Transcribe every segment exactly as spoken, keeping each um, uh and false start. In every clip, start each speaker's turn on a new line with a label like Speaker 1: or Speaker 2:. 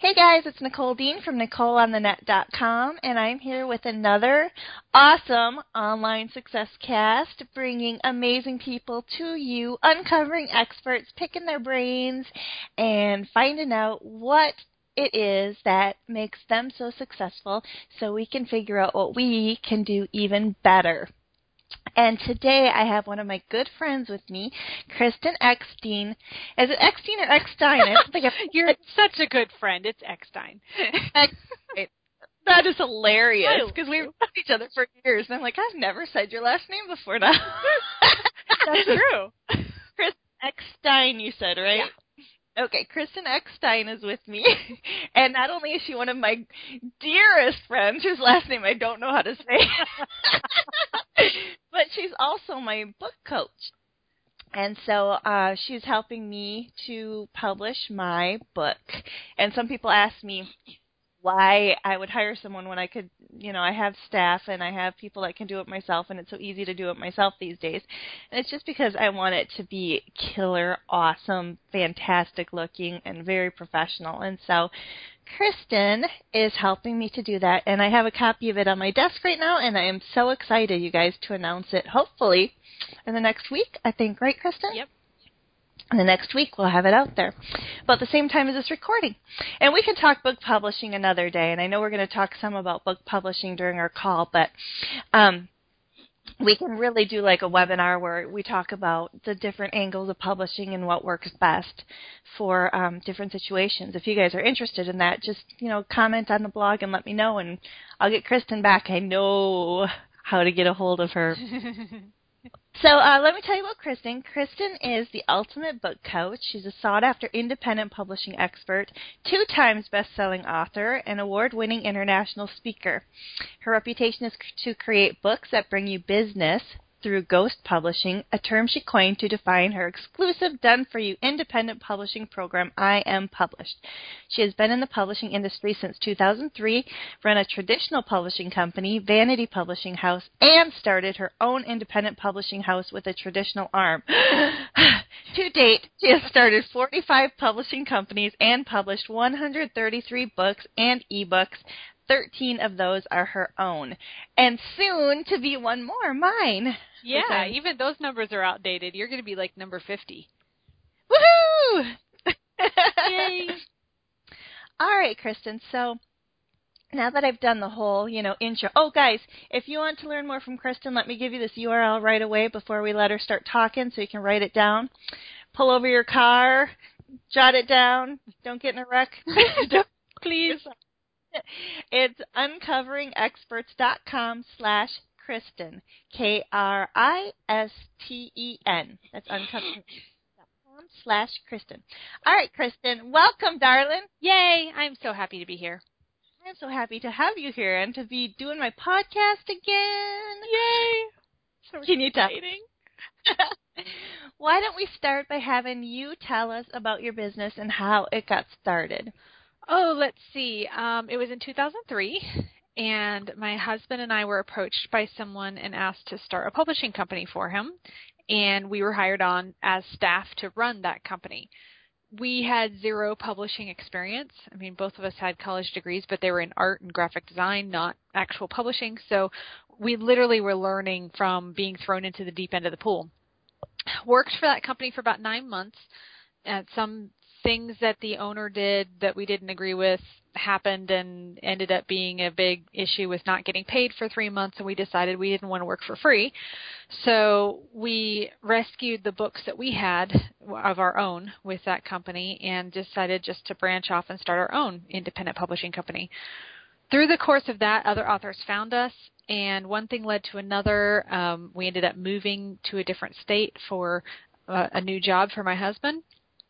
Speaker 1: Hey guys, it's Nicole Dean from Nicole On The Net dot com, and I'm here with another awesome online success cast, bringing amazing people to you, uncovering experts, picking their brains, and finding out what it is that makes them so successful so we can figure out what we can do even better. And today I have one of my good friends with me, Kristen Eckstein. Is it Eckstein or Eckstein? I don't think I've...
Speaker 2: You're such a good friend. It's Eckstein.
Speaker 1: Eckstein. That is hilarious because we've known each other for years. And I'm like, I've never said your last name before now.
Speaker 2: That's true.
Speaker 1: Kristen Eckstein, you said, right?
Speaker 2: Yeah.
Speaker 1: Okay, Kristen Eckstein is with me, and not only is she one of my dearest friends, whose last name I don't know how to say, but she's also my book coach. And so uh, she's helping me to publish my book. And some people ask me why I would hire someone when I could, you know, I have staff and I have people that can do it myself, and it's so easy to do it myself these days. And it's just because I want it to be killer, awesome, fantastic looking, and very professional. And so Kristen is helping me to do that, and I have a copy of it on my desk right now, and I am so excited, you guys, to announce it, hopefully, in the next week, I think, right, Kristen?
Speaker 2: Yep.
Speaker 1: And the next week we'll have it out there, about the same time as this recording. And we can talk book publishing another day, and I know we're going to talk some about book publishing during our call, but um, we can really do like a webinar where we talk about the different angles of publishing and what works best for um, different situations. If you guys are interested in that, just, you know, comment on the blog and let me know, and I'll get Kristen back. I know how to get a hold of her. So uh, let me tell you about Kristen. Kristen is the ultimate book coach. She's a sought-after independent publishing expert, two times best-selling author, and award-winning international speaker. Her reputation is to create books that bring you business through ghost publishing, a term she coined to define her exclusive, done-for-you independent publishing program, I Am Published. She has been in the publishing industry since two thousand three, run a traditional publishing company, Vanity Publishing House, and started her own independent publishing house with a traditional arm. To date, she has started forty-five publishing companies and published one hundred thirty-three books and ebooks. thirteen of those are her own. And soon to be one more, mine.
Speaker 2: Yeah, even those numbers are outdated. You're going to be like number fifty.
Speaker 1: Woohoo!
Speaker 2: Yay!
Speaker 1: All right, Kristen, so now that I've done the whole, you know, intro. Oh, guys, if you want to learn more from Kristen, let me give you this U R L right away before we let her start talking so you can write it down. Pull over your car, jot it down. Don't get in a wreck.
Speaker 2: Please.
Speaker 1: It's uncoveringexperts.com slash Kristen, K R I S T E N. That's uncovering.com slash Kristen. All right, Kristen, welcome, darling.
Speaker 2: Yay, I'm so happy to be here.
Speaker 1: I'm so happy to have you here and to be doing my podcast again.
Speaker 2: Yay. So
Speaker 1: Can you tell?
Speaker 2: exciting.
Speaker 1: Why don't we start by having you tell us about your business and how it got started?
Speaker 2: Oh, let's see. Um, it was in two thousand three, and my husband and I were approached by someone and asked to start a publishing company for him, and we were hired on as staff to run that company. We had zero publishing experience. I mean, both of us had college degrees, but they were in art and graphic design, not actual publishing, so we literally were learning from being thrown into the deep end of the pool. Worked for that company for about nine months. Uh, some things that the owner did that we didn't agree with happened and ended up being a big issue with not getting paid for three months, and we decided we didn't want to work for free. So we rescued the books that we had of our own with that company and decided just to branch off and start our own independent publishing company. Through the course of that, other authors found us, and one thing led to another. Um, we ended up moving to a different state for uh, a new job for my husband.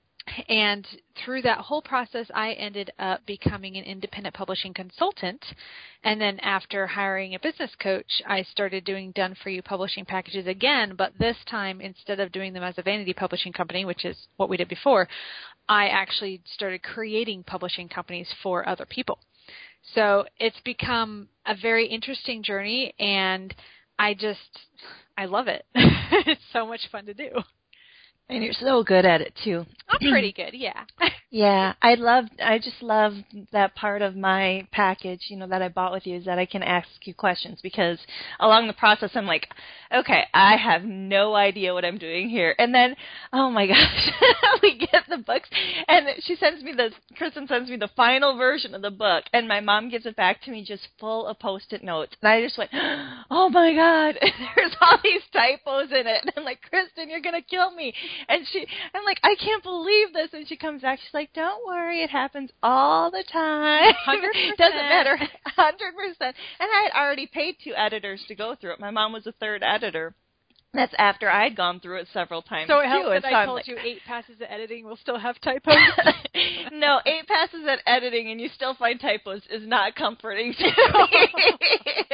Speaker 2: And through that whole process, I ended up becoming an independent publishing consultant. And then after hiring a business coach, I started doing done-for-you publishing packages again. But this time, instead of doing them as a vanity publishing company, which is what we did before, I actually started creating publishing companies for other people. So it's become a very interesting journey, and I just, I love it. It's so much fun to do.
Speaker 1: And you're so good at it, too.
Speaker 2: I'm pretty good, yeah.
Speaker 1: Yeah, I love, I just love that part of my package, you know, that I bought with you is that I can ask you questions because along the process I'm like, okay, I have no idea what I'm doing here. And then, oh my gosh, we get the books and she sends me the, Kristen sends me the final version of the book and my mom gives it back to me just full of Post-it notes. And I just went, oh my God, there's all these typos in it. And I'm like, Kristen, you're going to kill me. And she, I'm like, I can't believe this. And she comes back, she's like, don't worry, it happens all the time.
Speaker 2: one hundred percent.
Speaker 1: Doesn't matter. one hundred percent. And I had already paid two editors to go through it. My mom was the third editor. That's after I'd gone through it several times.
Speaker 2: So it helps
Speaker 1: too.
Speaker 2: that
Speaker 1: so
Speaker 2: I
Speaker 1: I'm
Speaker 2: told
Speaker 1: like,
Speaker 2: you eight passes of editing will still have typos.
Speaker 1: no, eight passes at editing and you still find typos is not comforting to me.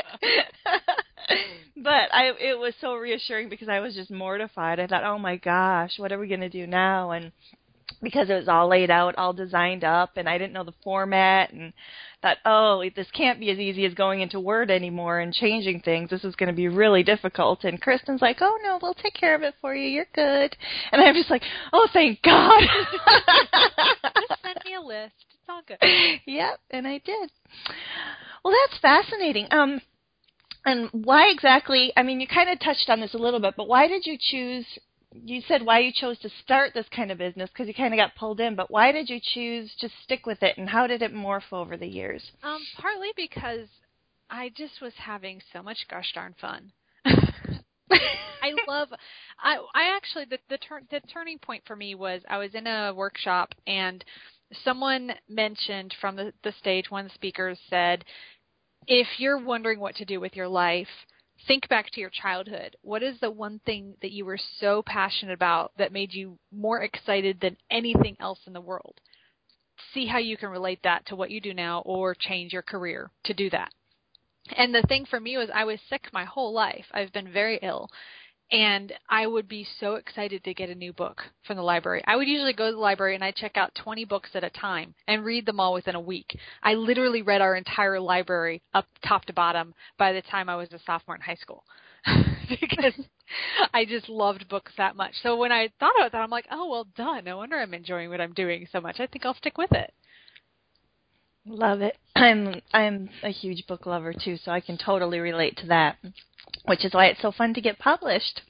Speaker 1: But I, it was so reassuring because I was just mortified. I thought, oh my gosh, what are we going to do now? And because it was all laid out, all designed up, and I didn't know the format, and thought, oh, this can't be as easy as going into Word anymore and changing things. This is going to be really difficult. And Kristen's like, oh, no, we'll take care of it for you. You're good. And I'm just like, oh, thank God.
Speaker 2: Just send me a list. It's all good.
Speaker 1: Yep, and I did. Well, that's fascinating. Um, and why exactly, I mean, you kind of touched on this a little bit, but why did you choose, you said why you chose to start this kind of business because you kind of got pulled in, but why did you choose to stick with it, and how did it morph over the years?
Speaker 2: Um, partly because I just was having so much gosh darn fun. I love, I, I actually, the, the, tur- the turning point for me was I was in a workshop and someone mentioned from the, the stage, one of the speakers said, if you're wondering what to do with your life, think back to your childhood. What is the one thing that you were so passionate about that made you more excited than anything else in the world? See how you can relate that to what you do now or change your career to do that. And the thing for me was I was sick my whole life. I've been very ill. And I would be so excited to get a new book from the library. I would usually go to the library and I'd check out twenty books at a time and read them all within a week. I literally read our entire library up top to bottom by the time I was a sophomore in high school because I just loved books that much. So when I thought about that, I'm like, oh, well, duh, no wonder I'm enjoying what I'm doing so much. I think I'll stick with it.
Speaker 1: Love it. I'm I'm a huge book lover too, so I can totally relate to that, which is why it's so fun to get published.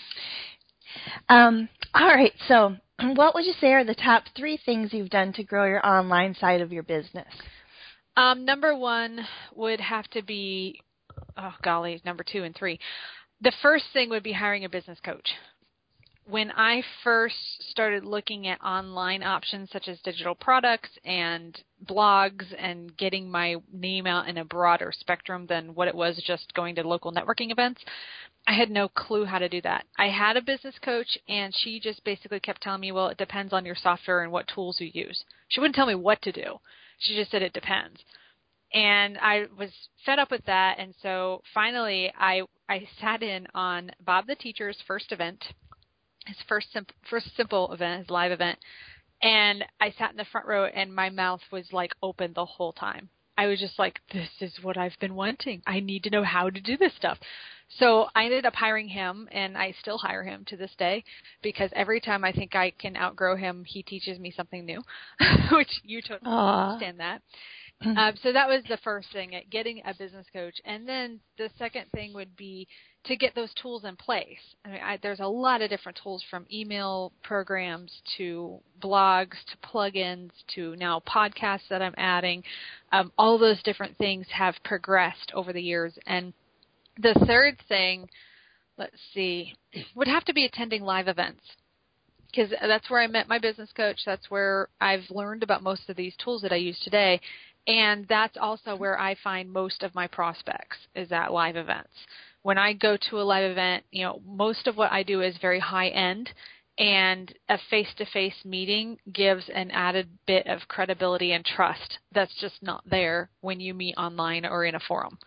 Speaker 1: Um, all right, so what would you say are the top three things you've done to grow your online side of your business?
Speaker 2: Um, number one would have to be, oh golly, number two and three. The first thing would be hiring a business coach. When I first started looking at online options such as digital products and blogs and getting my name out in a broader spectrum than what it was just going to local networking events, I had no clue how to do that. I had a business coach, and she just basically kept telling me, well, it depends on your software and what tools you use. She wouldn't tell me what to do. She just said it depends. And I was fed up with that, and so finally I I sat in on Bob the Teacher's first event, his first sim- first simple event, his live event, and I sat in the front row, and my mouth was like open the whole time. I was just like, this is what I've been wanting. I need to know how to do this stuff. So I ended up hiring him, and I still hire him to this day because every time I think I can outgrow him, he teaches me something new, which you totally
Speaker 1: Aww.
Speaker 2: understand that. Um, so that was the first thing, getting a business coach. And then the second thing would be to get those tools in place. I mean, I, there's a lot of different tools from email programs to blogs to plugins to now podcasts that I'm adding. Um, all those different things have progressed over the years. And the third thing, let's see, would have to be attending live events. Because that's where I met my business coach. That's where I've learned about most of these tools that I use today. And that's also where I find most of my prospects is at live events. When I go to a live event, you know, most of what I do is very high end, and a face-to-face meeting gives an added bit of credibility and trust that's just not there when you meet online or in a forum.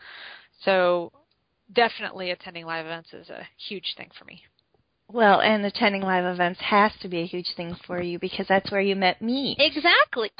Speaker 2: So definitely attending live events is a huge thing for me.
Speaker 1: Well, and attending live events has to be a huge thing for you because that's where you met me.
Speaker 2: Exactly.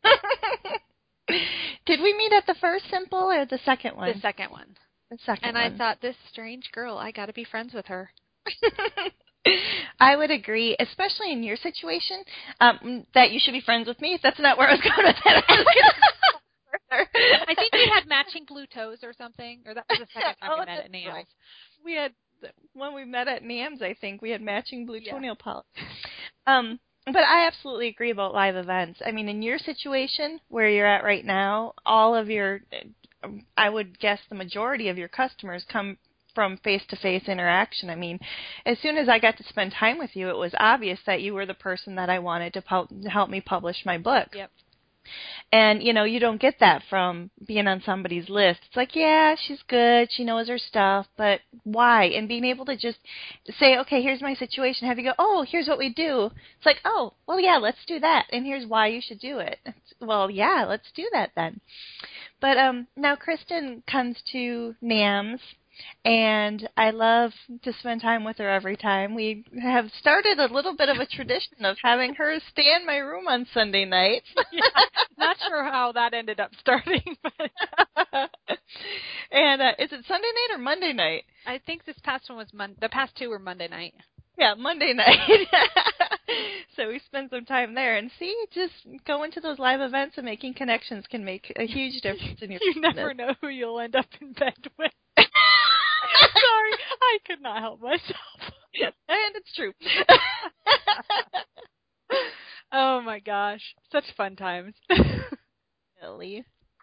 Speaker 1: Did we meet at the first simple or the second one?
Speaker 2: The second one.
Speaker 1: The second
Speaker 2: and
Speaker 1: one.
Speaker 2: And I thought, this strange girl, I got to be friends with her.
Speaker 1: I would agree, especially in your situation, um, that you should be friends with me. That's not where I was going with that. I was gonna
Speaker 2: I think we had matching blue toes or something, or that was the second time
Speaker 1: oh,
Speaker 2: we met at NAMS.
Speaker 1: Right. We had, when we met at NAMS, I think, we had matching blue
Speaker 2: yeah.
Speaker 1: toenail polish. Um, but I absolutely agree about live events. I mean, in your situation, where you're at right now, all of your, I would guess the majority of your customers come from face-to-face interaction. I mean, as soon as I got to spend time with you, it was obvious that you were the person that I wanted to pu- help me publish my book.
Speaker 2: Yep.
Speaker 1: And, you know, you don't get that from being on somebody's list. It's like, yeah, she's good, she knows her stuff, but why? And being able to just say, okay, here's my situation, have you go, oh, here's what we do. It's like, oh, well, yeah, let's do that, and here's why you should do it. It's, well, yeah, let's do that then. But um, now Kristen comes to NAMS, and I love to spend time with her every time. We have started a little bit of a tradition of having her stay in my room on Sunday nights.
Speaker 2: Yeah, not sure how that ended up starting. But
Speaker 1: and uh, is it Sunday night or Monday night?
Speaker 2: I think this past one was Mon- the past two were Monday night.
Speaker 1: Yeah, Monday night. So we spend some time there, and see, just going to those live events and making connections can make a huge difference in your
Speaker 2: You
Speaker 1: business.
Speaker 2: never know who you'll end up in bed with. Sorry, I could not help myself.
Speaker 1: And it's true.
Speaker 2: Oh my gosh, such fun times.
Speaker 1: Really?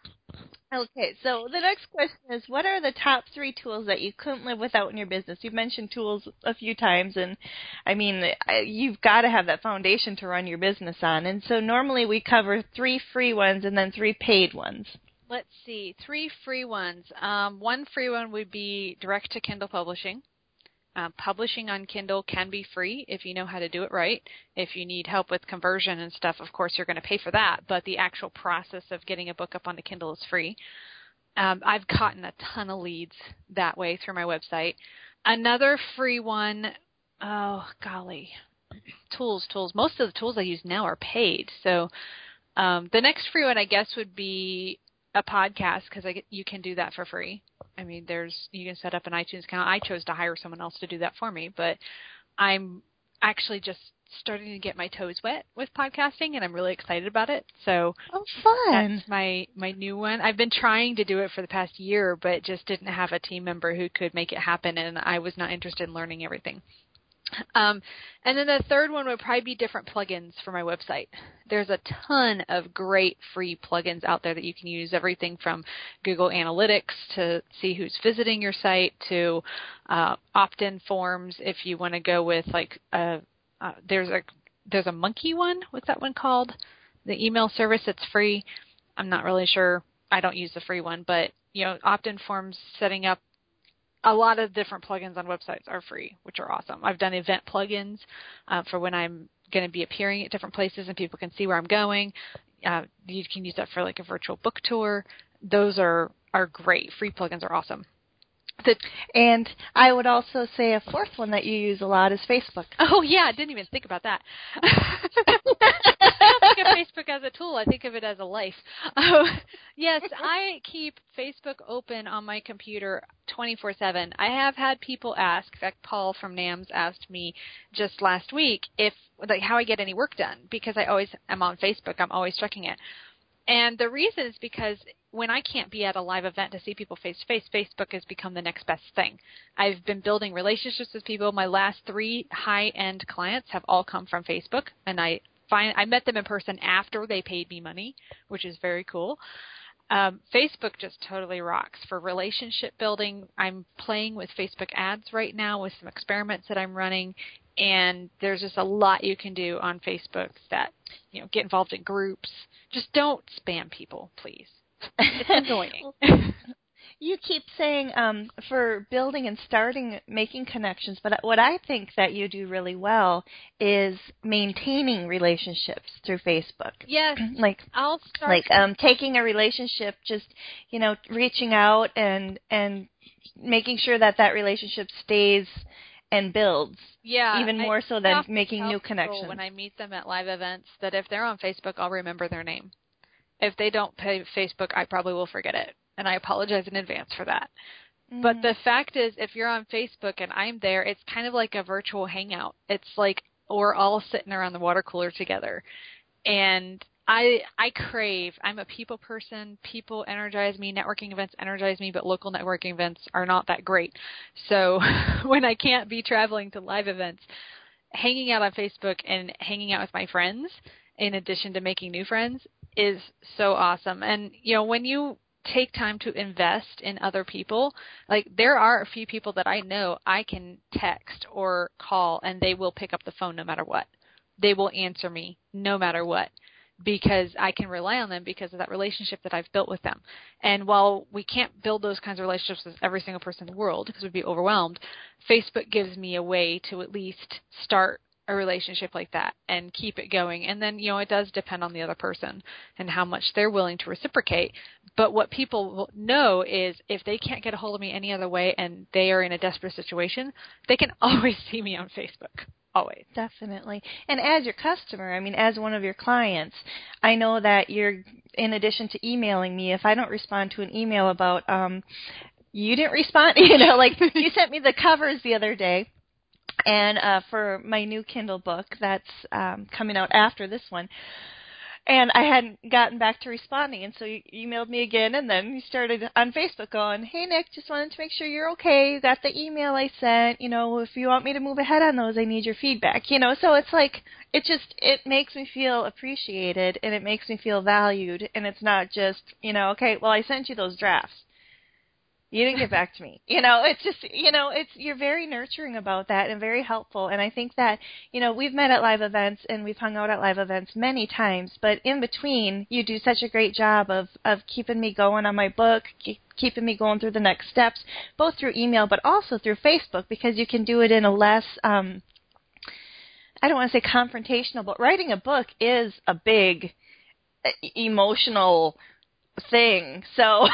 Speaker 1: Okay, so the next question is, what are the top three tools that you couldn't live without in your business? You've mentioned tools a few times, and I mean, you've got to have that foundation to run your business on. And so normally we cover three free ones and then three paid ones.
Speaker 2: Let's see, three free ones. Um, one free one would be direct to Kindle publishing. Uh, publishing on Kindle can be free if you know how to do it right. If you need help with conversion and stuff, of course, you're going to pay for that. But the actual process of getting a book up onto Kindle is free. Um, I've gotten a ton of leads that way through my website. Another free one, oh, golly, tools, tools. Most of the tools I use now are paid. So um, the next free one, I guess, would be a podcast, because I get, you can do that for free. I mean, there's you can set up an iTunes account. I chose to hire someone else to do that for me, but I'm actually just starting to get my toes wet with podcasting, and I'm really excited about it. So
Speaker 1: oh, fun!
Speaker 2: That's my my new one. I've been trying to do it for the past year, but just didn't have a team member who could make it happen, and I was not interested in learning everything. Um, and then the third one would probably be different plugins for my website. There's a ton of great free plugins out there that you can use, everything from Google Analytics to see who's visiting your site to uh, opt-in forms if you want to go with like a, uh, there's a there's a monkey one. What's that one called? The email service that's free. I'm not really sure. I don't use the free one, but you know, opt-in forms, setting up a lot of different plugins on websites are free, which are awesome. I've done event plugins uh, for when I'm going to be appearing at different places and people can see where I'm going. Uh, you can use that for like a virtual book tour. Those are, are great. Free plugins are awesome. The,
Speaker 1: and I would also say a fourth one that you use a lot is Facebook.
Speaker 2: Oh, yeah. I didn't even think about that. I don't think of Facebook as a tool. I think of it as a life. Oh, yes, I keep Facebook open on my computer twenty-four seven. I have had people ask, in fact, Paul from NAMS asked me just last week if like how I get any work done, because I always am on Facebook. I'm always checking it. And the reason is because when I can't be at a live event to see people face-to-face, Facebook has become the next best thing. I've been building relationships with people. My last three high-end clients have all come from Facebook, and I find I met them in person after they paid me money, which is very cool. Um, Facebook just totally rocks for relationship building. I'm playing with Facebook ads right now with some experiments that I'm running, and there's just a lot you can do on Facebook that, you know, get involved in groups. Just don't spam people, please. It's annoying.
Speaker 1: You keep saying um, for building and starting making connections, but what I think that you do really well is maintaining relationships through Facebook.
Speaker 2: Yes,
Speaker 1: like
Speaker 2: I'll start.
Speaker 1: Like um, taking a relationship, just you know, reaching out and and making sure that that relationship stays and builds.
Speaker 2: Yeah,
Speaker 1: even more
Speaker 2: I
Speaker 1: so than making new connections.
Speaker 2: When I meet them at live events, that if they're on Facebook, I'll remember their name. If they don't pay Facebook, I probably will forget it. And I apologize in advance for that. But the fact is, if you're on Facebook and I'm there, it's kind of like a virtual hangout. It's like we're all sitting around the water cooler together. And I I crave, I'm a people person. People energize me. Networking events energize me, but local networking events are not that great. So when I can't be traveling to live events, hanging out on Facebook and hanging out with my friends, in addition to making new friends, is so awesome. And, you know, when you take time to invest in other people, like there are a few people that I know I can text or call and they will pick up the phone no matter what. They will answer me no matter what, because I can rely on them because of that relationship that I've built with them. And while we can't build those kinds of relationships with every single person in the world because we'd be overwhelmed, Facebook gives me a way to at least start a relationship like that and keep it going. And then, you know, it does depend on the other person and how much they're willing to reciprocate. But what people know is if they can't get a hold of me any other way and they are in a desperate situation, they can always see me on Facebook. Always.
Speaker 1: Definitely. And as your customer, I mean, as one of your clients, I know that you're, in addition to emailing me, if I don't respond to an email about, um, you didn't respond, you know, like you sent me the covers the other day. And uh, for my new Kindle book that's um, coming out after this one. And I hadn't gotten back to responding. And so you emailed me again, and then you started on Facebook going, hey, Nick, just wanted to make sure you're okay. You got the email I sent. You know, if you want me to move ahead on those, I need your feedback. You know, so it's like, it just, it makes me feel appreciated, and it makes me feel valued. And it's not just, you know, okay, well, I sent you those drafts. You didn't get back to me. You know, it's just, you know, it's, you're very nurturing about that and very helpful. And I think that, you know, we've met at live events and we've hung out at live events many times, but in between, you do such a great job of, of keeping me going on my book, keep, keeping me going through the next steps, both through email, but also through Facebook, because you can do it in a less, um, I don't want to say confrontational, but writing a book is a big emotional thing. So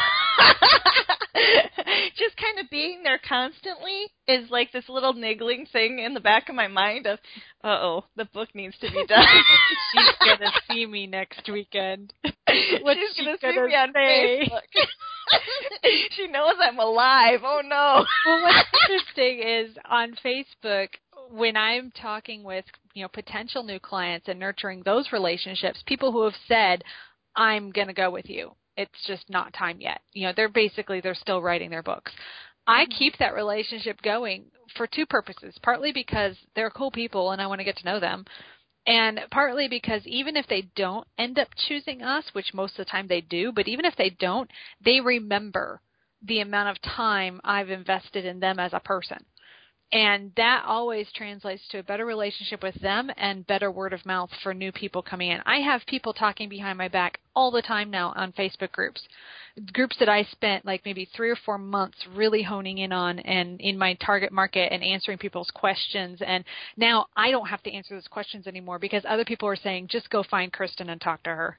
Speaker 1: just kind of being there constantly is like this little niggling thing in the back of my mind of, uh-oh, the book needs to be done.
Speaker 2: She's going to see me next weekend. What's
Speaker 1: She's going to see
Speaker 2: gonna
Speaker 1: me on
Speaker 2: say?
Speaker 1: Facebook. She knows I'm alive. Oh, no.
Speaker 2: Well, what's interesting is on Facebook, when I'm talking with, you know, potential new clients and nurturing those relationships, people who have said, I'm going to go with you. It's just not time yet. You know, they're basically, they're still writing their books. I keep that relationship going for two purposes, partly because they're cool people and I want to get to know them, and partly because even if they don't end up choosing us, which most of the time they do, but even if they don't, they remember the amount of time I've invested in them as a person. And that always translates to a better relationship with them and better word of mouth for new people coming in. I have people talking behind my back all the time now on Facebook groups, groups that I spent like maybe three or four months really honing in on and in my target market and answering people's questions. And now I don't have to answer those questions anymore because other people are saying, just go find Kristen and talk to her.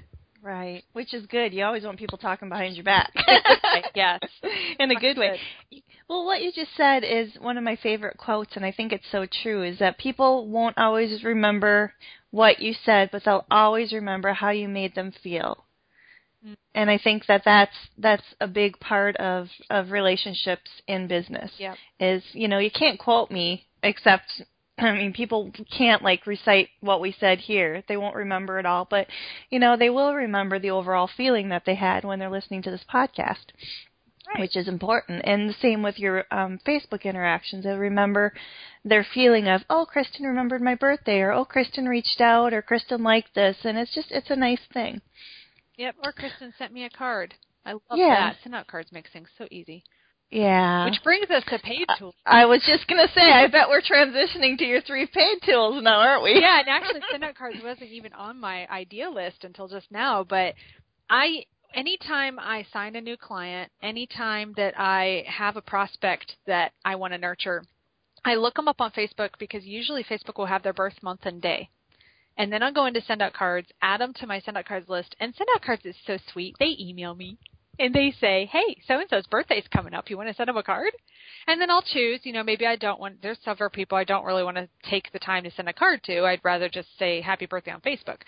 Speaker 1: Right, which is good. You always want people talking behind your back.
Speaker 2: Yes.
Speaker 1: In a good way. Well, what you just said is one of my favorite quotes, and I think it's so true, is that people won't always remember what you said, but they'll always remember how you made them feel. Mm. And I think that that's, that's a big part of, of relationships in business.
Speaker 2: Yep.
Speaker 1: Is, you know, you can't quote me except... I mean, people can't, like, recite what we said here. They won't remember it all. But, you know, they will remember the overall feeling that they had when they're listening to this podcast, right, which is important. And the same with your um, Facebook interactions. They'll remember their feeling of, oh, Kristen remembered my birthday, or, oh, Kristen reached out, or Kristen liked this. And it's just, it's a nice thing.
Speaker 2: Yep, or Kristen sent me a card. I love
Speaker 1: yeah.
Speaker 2: that. Send out cards makes things so easy.
Speaker 1: Yeah.
Speaker 2: Which brings us to paid tools.
Speaker 1: I was just going to say, I bet we're transitioning to your three paid tools now, aren't we?
Speaker 2: Yeah, and actually send out cards wasn't even on my idea list until just now. But I, anytime I sign a new client, anytime that I have a prospect that I want to nurture, I look them up on Facebook because usually Facebook will have their birth month and day. And then I'll go into send out cards, add them to my send out cards list. And send out cards is so sweet. They email me. And they say, hey, so-and-so's birthday's coming up. You want to send them a card? And then I'll choose, you know, maybe I don't want, there's several people I don't really want to take the time to send a card to. I'd rather just say happy birthday on Facebook.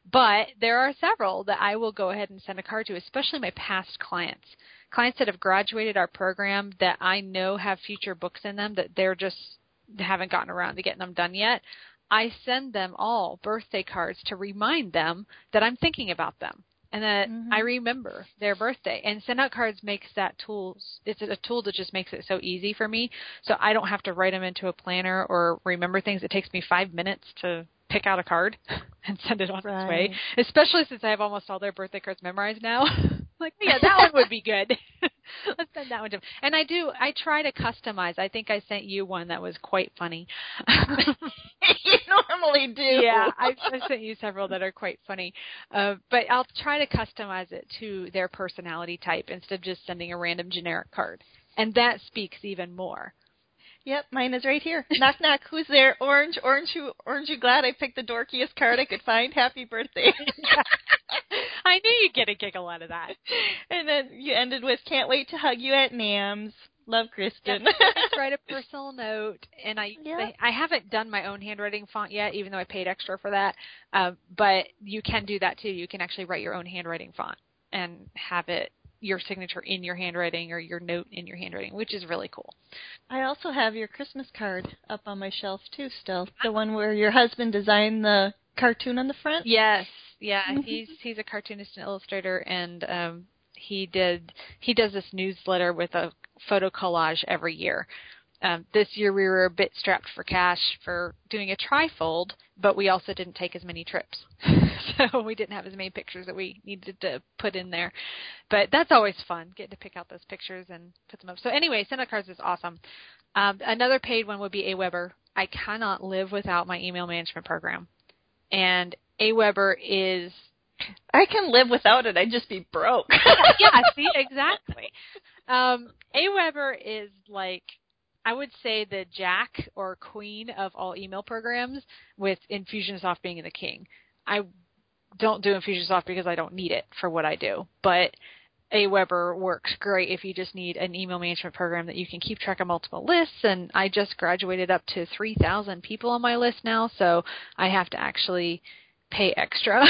Speaker 2: But there are several that I will go ahead and send a card to, especially my past clients. Clients that have graduated our program that I know have future books in them that they're just haven't gotten around to getting them done yet. I send them all birthday cards to remind them that I'm thinking about them and that mm-hmm. I remember their birthday. And send out cards makes that tool, it's a tool that just makes it so easy for me. So I don't have to write them into a planner or remember things. It takes me five minutes to pick out a card and send it on right. its way, especially since I have almost all their birthday cards memorized now. Like, yeah, that one would be good. Let's send that one to them. And I do, I try to customize. I think I sent you one that was quite funny.
Speaker 1: You normally do.
Speaker 2: Yeah, I've, I've sent you several that are quite funny. Uh, but I'll try to customize it to their personality type instead of just sending a random generic card. And that speaks even more.
Speaker 1: Yep, mine is right here. Knock, knock. Who's there? Orange, orange, who, orange, you glad I picked the dorkiest card I could find? Happy birthday.
Speaker 2: I knew you'd get a giggle out of that.
Speaker 1: And then you ended with, can't wait to hug you at NAMS. Love, Kristen.
Speaker 2: Yep. Just write a personal note. And I, yep. I haven't done my own handwriting font yet, even though I paid extra for that. Uh, but you can do that, too. You can actually write your own handwriting font and have it your signature in your handwriting or your note in your handwriting, which is really cool.
Speaker 1: I also have your Christmas card up on my shelf, too, still. The one where your husband designed the cartoon on the front?
Speaker 2: Yes. Yeah, he's he's a cartoonist and illustrator, and um, he did he does this newsletter with a photo collage every year. Um, this year we were a bit strapped for cash for doing a trifold, but we also didn't take as many trips. So we didn't have as many pictures that we needed to put in there. But that's always fun, getting to pick out those pictures and put them up. So anyway, Send Out Cards is awesome. Um, another paid one would be AWeber. I cannot live without my email management program. And AWeber is...
Speaker 1: I can live without it. I'd just be broke.
Speaker 2: Yeah, see, exactly. Um, AWeber is like... I would say the jack or queen of all email programs, with Infusionsoft being the king. I don't do Infusionsoft because I don't need it for what I do, but AWeber works great if you just need an email management program that you can keep track of multiple lists, and I just graduated up to three thousand people on my list now, so I have to actually pay extra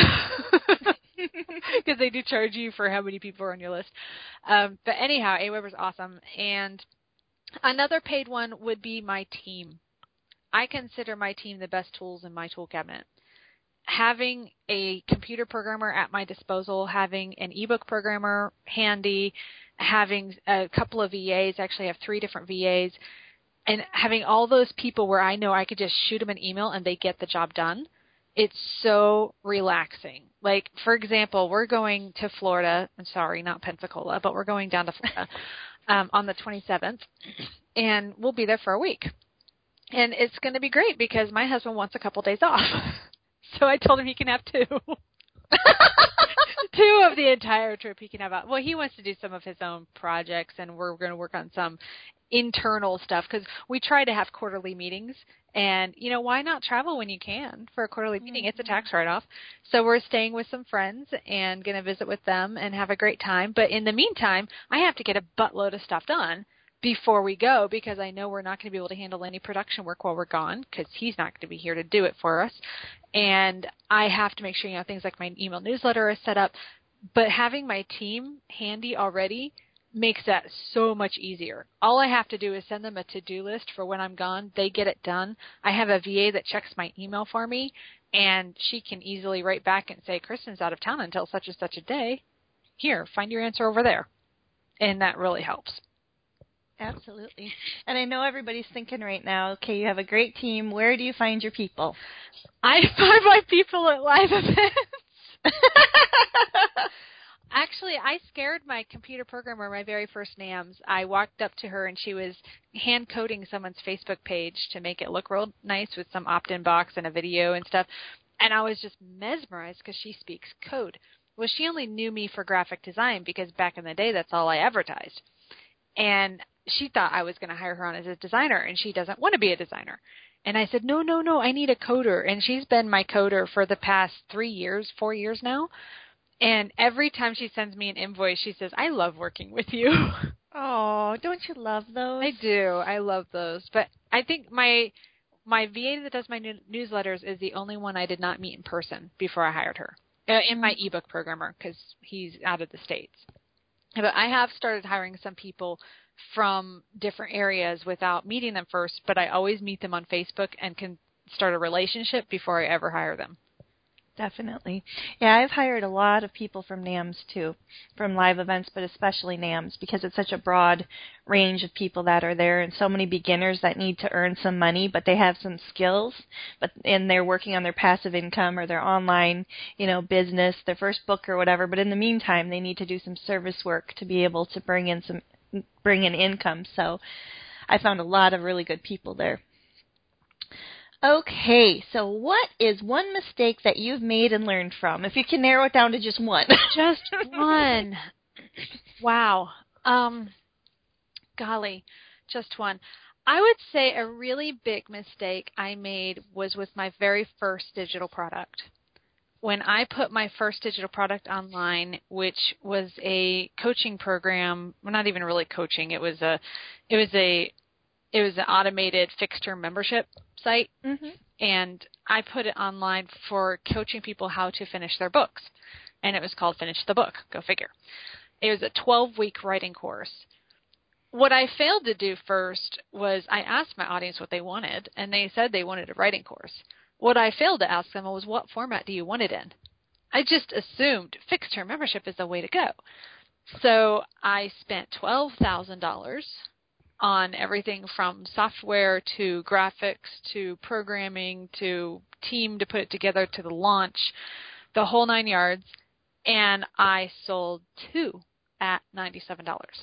Speaker 2: because they do charge you for how many people are on your list. Um, but anyhow, AWeber's awesome, and another paid one would be my team. I consider my team the best tools in my tool cabinet. Having a computer programmer at my disposal, having an ebook programmer handy, having a couple of V As, actually I have three different V As, and having all those people where I know I could just shoot them an email and they get the job done, it's so relaxing. Like, for example, we're going to Florida. I'm sorry, not Pensacola, but we're going down to Florida. Um, on the twenty-seventh, and we'll be there for a week. And it's going to be great because my husband wants a couple days off. So I told him he can have two. Two of the entire trip he can have out. Well, he wants to do some of his own projects, and we're going to work on some internal stuff because we try to have quarterly meetings. And, you know, why not travel when you can for a quarterly meeting? Mm-hmm. It's a tax write-off. So we're staying with some friends and going to visit with them and have a great time. But in the meantime, I have to get a buttload of stuff done before we go because I know we're not going to be able to handle any production work while we're gone because he's not going to be here to do it for us. And I have to make sure, you know, things like my email newsletter is set up. But having my team handy already makes that so much easier. All I have to do is send them a to-do list for when I'm gone. They get it done. I have a V A that checks my email for me, and she can easily write back and say, Kristen's out of town until such and such a day. Here, find your answer over there. And that really helps.
Speaker 1: Absolutely. And I know everybody's thinking right now, okay, you have a great team. Where do you find your people?
Speaker 2: I find my people at live events. Actually, I scared my computer programmer my very first NAMS. I walked up to her, and she was hand-coding someone's Facebook page to make it look real nice with some opt-in box and a video and stuff. And I was just mesmerized because she speaks code. Well, she only knew me for graphic design because back in the day, that's all I advertised. And she thought I was going to hire her on as a designer, and she doesn't want to be a designer. And I said, no, no, no, I need a coder. And she's been my coder for the past three years, four years now. And every time she sends me an invoice, she says, I love working with you.
Speaker 1: Oh, don't you love those?
Speaker 2: I do. I love those. But I think my my V A that does my new- newsletters is the only one I did not meet in person before I hired her. uh, in my ebook programmer because he's out of the States. But I have started hiring some people from different areas without meeting them first, but I always meet them on Facebook and can start a relationship before I ever hire them.
Speaker 1: Definitely. Yeah, I've hired a lot of people from NAMS too, from live events, but especially NAMS, because it's such a broad range of people that are there and so many beginners that need to earn some money, but they have some skills, but and they're working on their passive income or their online, you know, business, their first book or whatever, but in the meantime, they need to do some service work to be able to bring in some bring in income. So I found a lot of really good people there. Okay, so what is one mistake that you've made and learned from? If you can narrow it down to just one.
Speaker 2: Just one. Wow. Um, golly, just one. I would say a really big mistake I made was with my very first digital product. When I put my first digital product online, which was a coaching program, well, not even really coaching, it was a, it was a, it was an automated fixed term membership site. Mm-hmm. And I put it online for coaching people how to finish their books. And it was called Finish the Book. Go figure. It was a twelve-week writing course. What I failed to do first was I asked my audience what they wanted, and they said they wanted a writing course. What I failed to ask them was, what format do you want it in? I just assumed fixed-term membership is the way to go. So I spent twelve thousand dollars on everything from software to graphics to programming to team to put it together to the launch, the whole nine yards, and I sold two at ninety-seven dollars.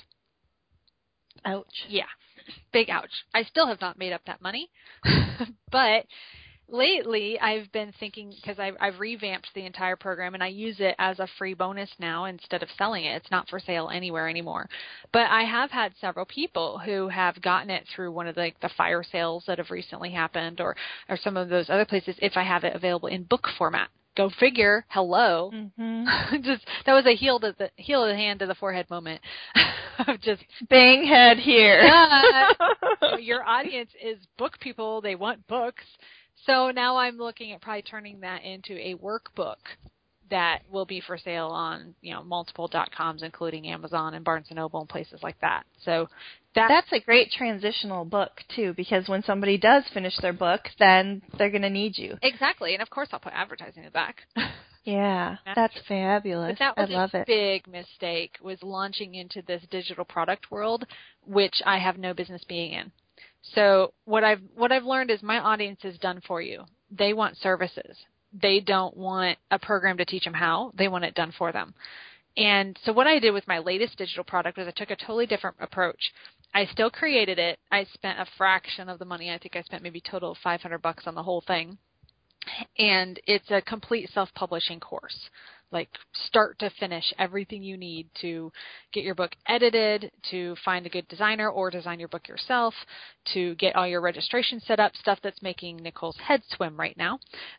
Speaker 1: Ouch.
Speaker 2: Yeah, big ouch. I still have not made up that money, but lately I've been thinking, because I've, I've revamped the entire program and I use it as a free bonus now instead of selling it. It's not for sale anywhere anymore. But I have had several people who have gotten it through one of the, like, the fire sales that have recently happened, or, or some of those other places if I have it available in book format. Go figure. Hello. Mm-hmm. Just that was a heel to the heel of the hand to the forehead moment of just
Speaker 1: bang head here.
Speaker 2: Yeah. Your audience is book people. They want books. So now I'm looking at probably turning that into a workbook that will be for sale on, you know, multiple dot coms, including Amazon and Barnes and Noble and places like that. So that,
Speaker 1: that's a great transitional book, too, because when somebody does finish their book, then they're going to need you.
Speaker 2: Exactly. And, of course, I'll put advertising in the back.
Speaker 1: Yeah, that's fabulous.
Speaker 2: But that was
Speaker 1: I love
Speaker 2: a
Speaker 1: it.
Speaker 2: big mistake, was launching into this digital product world, which I have no business being in. So what I've what I've learned is my audience is done for you. They want services. They don't want a program to teach them how. They want it done for them. And so what I did with my latest digital product was I took a totally different approach. I still created it. I spent a fraction of the money. I think I spent maybe total of five hundred bucks on the whole thing. And it's a complete self-publishing course, like start to finish, everything you need to get your book edited, to find a good designer or design your book yourself, to get all your registration set up, stuff that's making Nicole's head swim right now.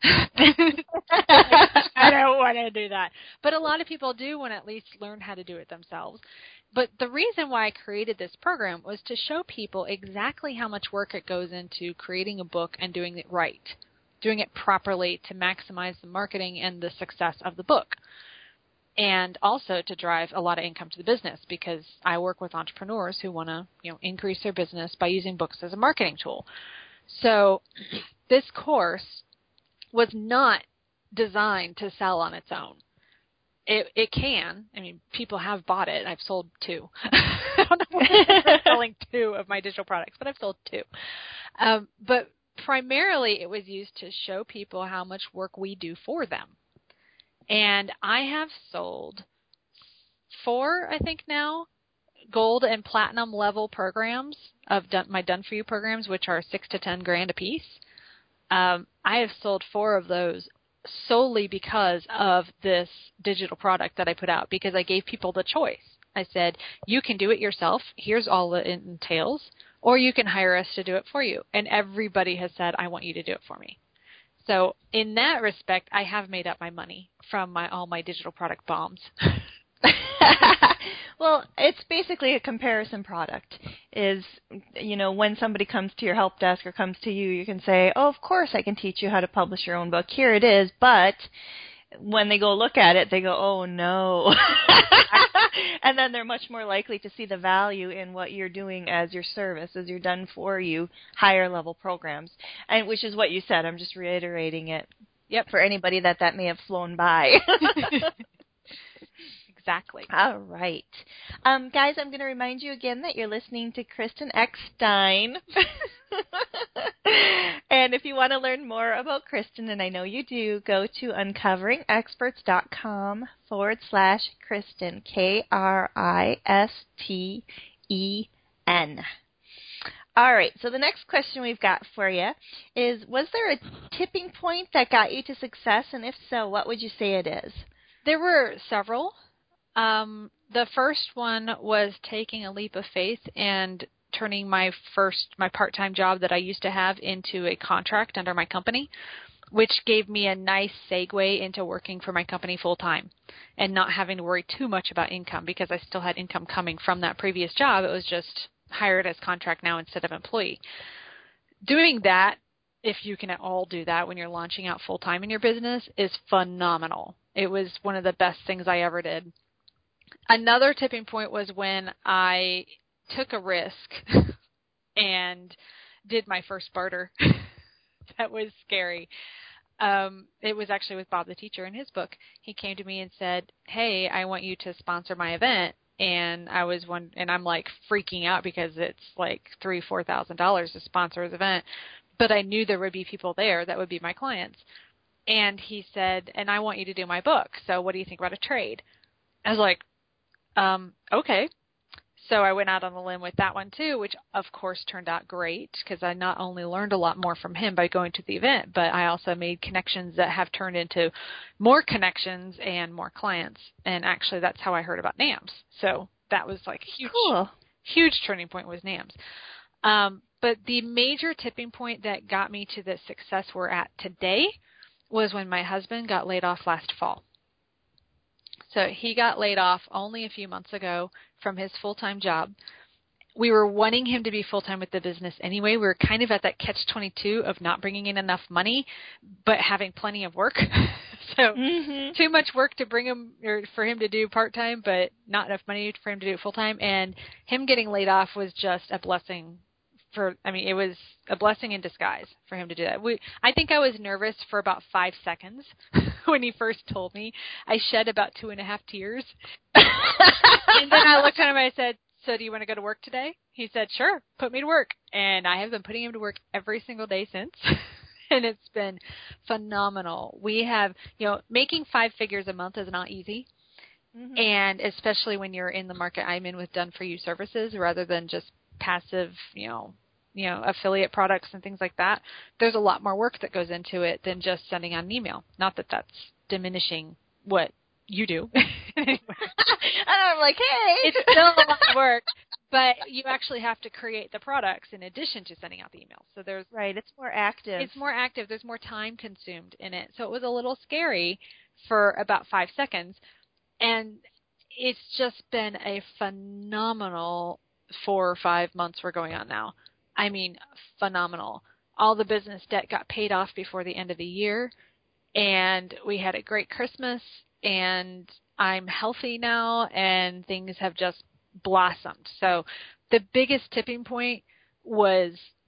Speaker 2: I don't want to do that. But a lot of people do want to at least learn how to do it themselves. But the reason why I created this program was to show people exactly how much work it goes into creating a book and doing it right, doing it properly to maximize the marketing and the success of the book. And also to drive a lot of income to the business, because I work with entrepreneurs who want to, you know, increase their business by using books as a marketing tool. So this course was not designed to sell on its own. It it can. I mean, people have bought it. I've sold two. I don't know why I'm selling two of my digital products, but I've sold two. Um, but primarily it was used to show people how much work we do for them. And I have sold four, I think now, gold and platinum level programs of done, my Done For You programs, which are six to ten grand a piece. Um, I have sold four of those solely because of this digital product that I put out, because I gave people the choice. I said, you can do it yourself. Here's all it entails. Or you can hire us to do it for you. And everybody has said, I want you to do it for me. So in that respect, I have made up my money from my all my digital product bombs.
Speaker 1: Well, it's basically a comparison product. Is, you know, when somebody comes to your help desk or comes to you, you can say, oh, of course I can teach you how to publish your own book. Here it is, but when they go look at it, they go, oh, no. And then they're much more likely to see the value in what you're doing as your service, as your done-for-you, higher-level programs, and which is what you said. I'm just reiterating it. Yep, for anybody that that may have flown by.
Speaker 2: Exactly.
Speaker 1: All right. Um, guys, I'm going to remind you again that you're listening to Kristen Eckstein. And if you want to learn more about Kristen, and I know you do, go to uncoveringexperts.com forward slash Kristen, K R I S T E N. All right, so the next question we've got for you is, was there a tipping point that got you to success? And if so, what would you say it is?
Speaker 2: There were several. Um, the first one was taking a leap of faith and turning my first, my part-time job that I used to have into a contract under my company, which gave me a nice segue into working for my company full-time and not having to worry too much about income because I still had income coming from that previous job. It was just hired as contract now instead of employee. Doing that, if you can at all do that when you're launching out full-time in your business, is phenomenal. It was one of the best things I ever did. Another tipping point was when I took a risk and did my first barter. That was scary. Um, it was actually with Bob the Teacher in his book. He came to me and said, hey, I want you to sponsor my event. And I was one, and I'm like freaking out because it's like three, four thousand dollars to sponsor his event. But I knew there would be people there that would be my clients. And he said, and I want you to do my book. So what do you think about a trade? I was like, um, okay. So I went out on a limb with that one too, which of course turned out great because I not only learned a lot more from him by going to the event, but I also made connections that have turned into more connections and more clients. And actually that's how I heard about NAMS. So that was like a huge,
Speaker 1: cool.
Speaker 2: huge turning point was NAMS. Um, but the major tipping point that got me to the success we're at today was when my husband got laid off last fall. So he got laid off only a few months ago from his full-time job. We were wanting him to be full-time with the business anyway. We were kind of at that catch twenty-two of not bringing in enough money, but having plenty of work. So mm-hmm. too much work to bring him or for him to do part-time, but not enough money for him to do it full-time. And him getting laid off was just a blessing. For, I mean, it was a blessing in disguise for him to do that. We, I think I was nervous for about five seconds when he first told me. I shed about two and a half tears. And then I looked at him and I said, so do you want to go to work today? He said, sure, put me to work. And I have been putting him to work every single day since. And it's been phenomenal. We have, you know, making five figures a month is not easy. Mm-hmm. And especially when you're in the market I'm in with done-for-you services rather than just passive, you know, you know, affiliate products and things like that. There's a lot more work that goes into it than just sending out an email. Not that that's diminishing what you do. And
Speaker 1: I'm like, hey,
Speaker 2: it's still a lot of work, but you actually have to create the products in addition to sending out the emails. So there's
Speaker 1: right. It's more active.
Speaker 2: It's more active. There's more time consumed in it. So it was a little scary for about five seconds, and it's just been a phenomenal four or five months we're going on now. I mean, phenomenal. All the business debt got paid off before the end of the year, and we had a great Christmas, and I'm healthy now, and things have just blossomed. So the biggest tipping point was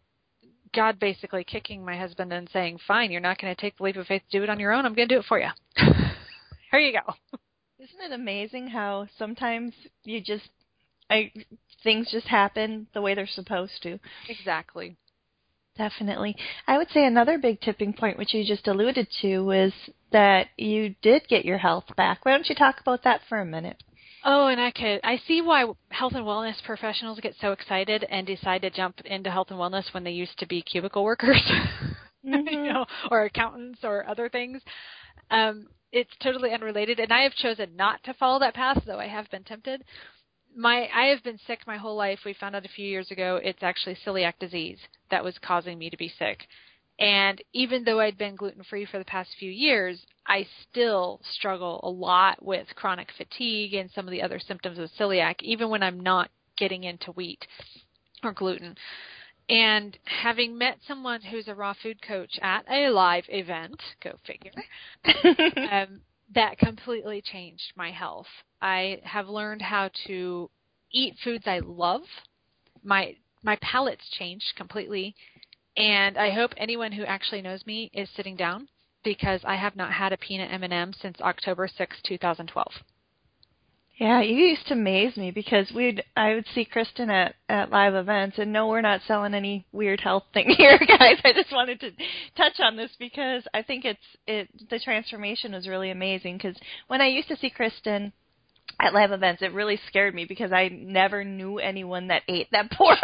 Speaker 2: God basically kicking my husband and saying, fine, you're not going to take the leap of faith to do it on your own. I'm going to do it for you. Here you go.
Speaker 1: Isn't it amazing how sometimes you just I, things just happen the way they're supposed to?
Speaker 2: Exactly.
Speaker 1: Definitely. I would say another big tipping point, which you just alluded to, was that you did get your health back. Why don't you talk about that for a minute?
Speaker 2: Oh, and I could. I see why health and wellness professionals get so excited and decide to jump into health and wellness when they used to be cubicle workers, mm-hmm. you know, or accountants or other things. Um, it's totally unrelated, and I have chosen not to follow that path, though I have been tempted. My, I have been sick my whole life. We found out a few years ago it's actually celiac disease that was causing me to be sick. And even though I'd been gluten-free for the past few years, I still struggle a lot with chronic fatigue and some of the other symptoms of celiac, even when I'm not getting into wheat or gluten. And having met someone who's a raw food coach at a live event, go figure, um, that completely changed my health. I have learned how to eat foods I love. My my palate's changed completely, and I hope anyone who actually knows me is sitting down, because I have not had a peanut M and M since October sixth, twenty twelve.
Speaker 1: Yeah, you used to amaze me because we'd I would see Kristen at, at live events, and no, we're not selling any weird health thing here, guys. I just wanted to touch on this because I think it's it the transformation was really amazing. Because when I used to see Kristen at live events, it really scared me because I never knew anyone that ate that poorly.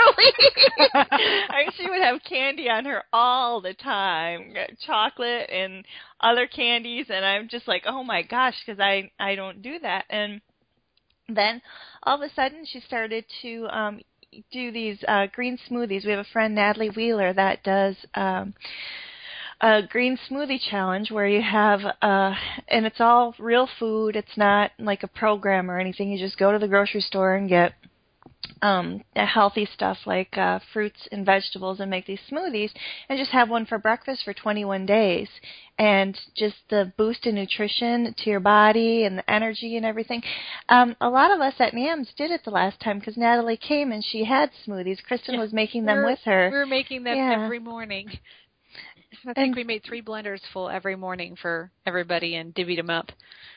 Speaker 1: I mean, she would have candy on her all the time, chocolate and other candies, and I'm just like, oh my gosh, because I I don't do that. And then all of a sudden she started to um, do these uh, green smoothies. We have a friend, Natalie Wheeler, that does um, a green smoothie challenge where you have, uh, and it's all real food. It's not like a program or anything. You just go to the grocery store and get um, healthy stuff like uh, fruits and vegetables and make these smoothies, and just have one for breakfast for twenty-one days. And just the boost in nutrition to your body and the energy and everything. Um, a lot of us at NAMS did it the last time because Natalie came and she had smoothies. Kristen
Speaker 2: Yeah,
Speaker 1: was making
Speaker 2: them
Speaker 1: with her.
Speaker 2: We were making them
Speaker 1: yeah.
Speaker 2: every morning. I think
Speaker 1: and
Speaker 2: we made three blenders full every morning for everybody and divvied them up.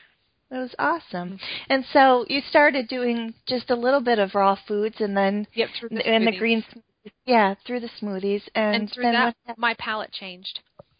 Speaker 1: It was awesome. And so you started doing just a little bit of raw foods, and then
Speaker 2: yep, through the
Speaker 1: and
Speaker 2: smoothies.
Speaker 1: the green, yeah, through the smoothies, and,
Speaker 2: and through
Speaker 1: then
Speaker 2: that,
Speaker 1: what
Speaker 2: my palate changed.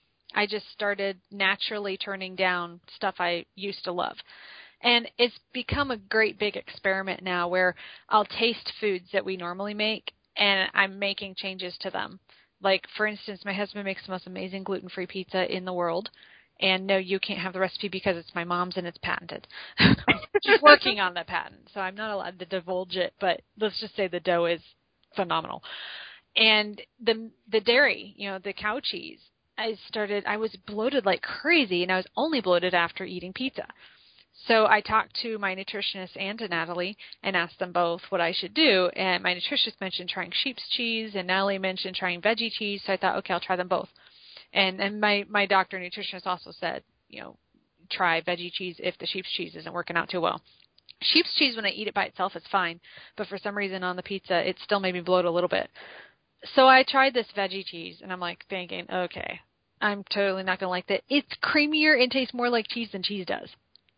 Speaker 2: I just started naturally turning down stuff I used to love. And it's become a great big experiment now where I'll taste foods that we normally make, and I'm making changes to them. Like, for instance, my husband makes the most amazing gluten-free pizza in the world. And no, you can't have the recipe because it's my mom's and it's patented. She's working on the patent, so I'm not allowed to divulge it, but let's just say the dough is phenomenal. And the the dairy, you know, the cow cheese, I started, I was bloated like crazy, and I was only bloated after eating pizza. So I talked to my nutritionist and to Natalie and asked them both what I should do. And my nutritionist mentioned trying sheep's cheese, and Natalie mentioned trying veggie cheese. So I thought, okay, I'll try them both. And and my, my doctor nutritionist also said, you know, try veggie cheese if the sheep's cheese isn't working out too well. Sheep's cheese, when I eat it by itself, it's fine. But for some reason on the pizza, it still made me bloat a little bit. So I tried this veggie cheese, and I'm like thinking, okay, I'm totally not going to like that. It's creamier and tastes more like cheese than cheese does.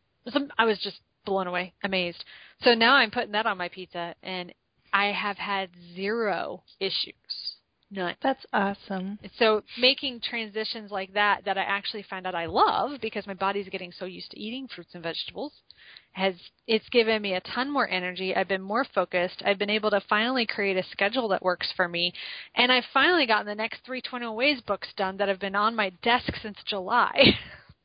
Speaker 2: So I was just blown away, amazed. So now I'm putting that on my pizza, and I have had zero issues. None.
Speaker 1: That's awesome.
Speaker 2: So making transitions like that, that I actually find out I love because my body's getting so used to eating fruits and vegetables, has it's given me a ton more energy. I've been more focused. I've been able to finally create a schedule that works for me. And I've finally gotten the next three twenty-one Ways books done that have been on my desk since July.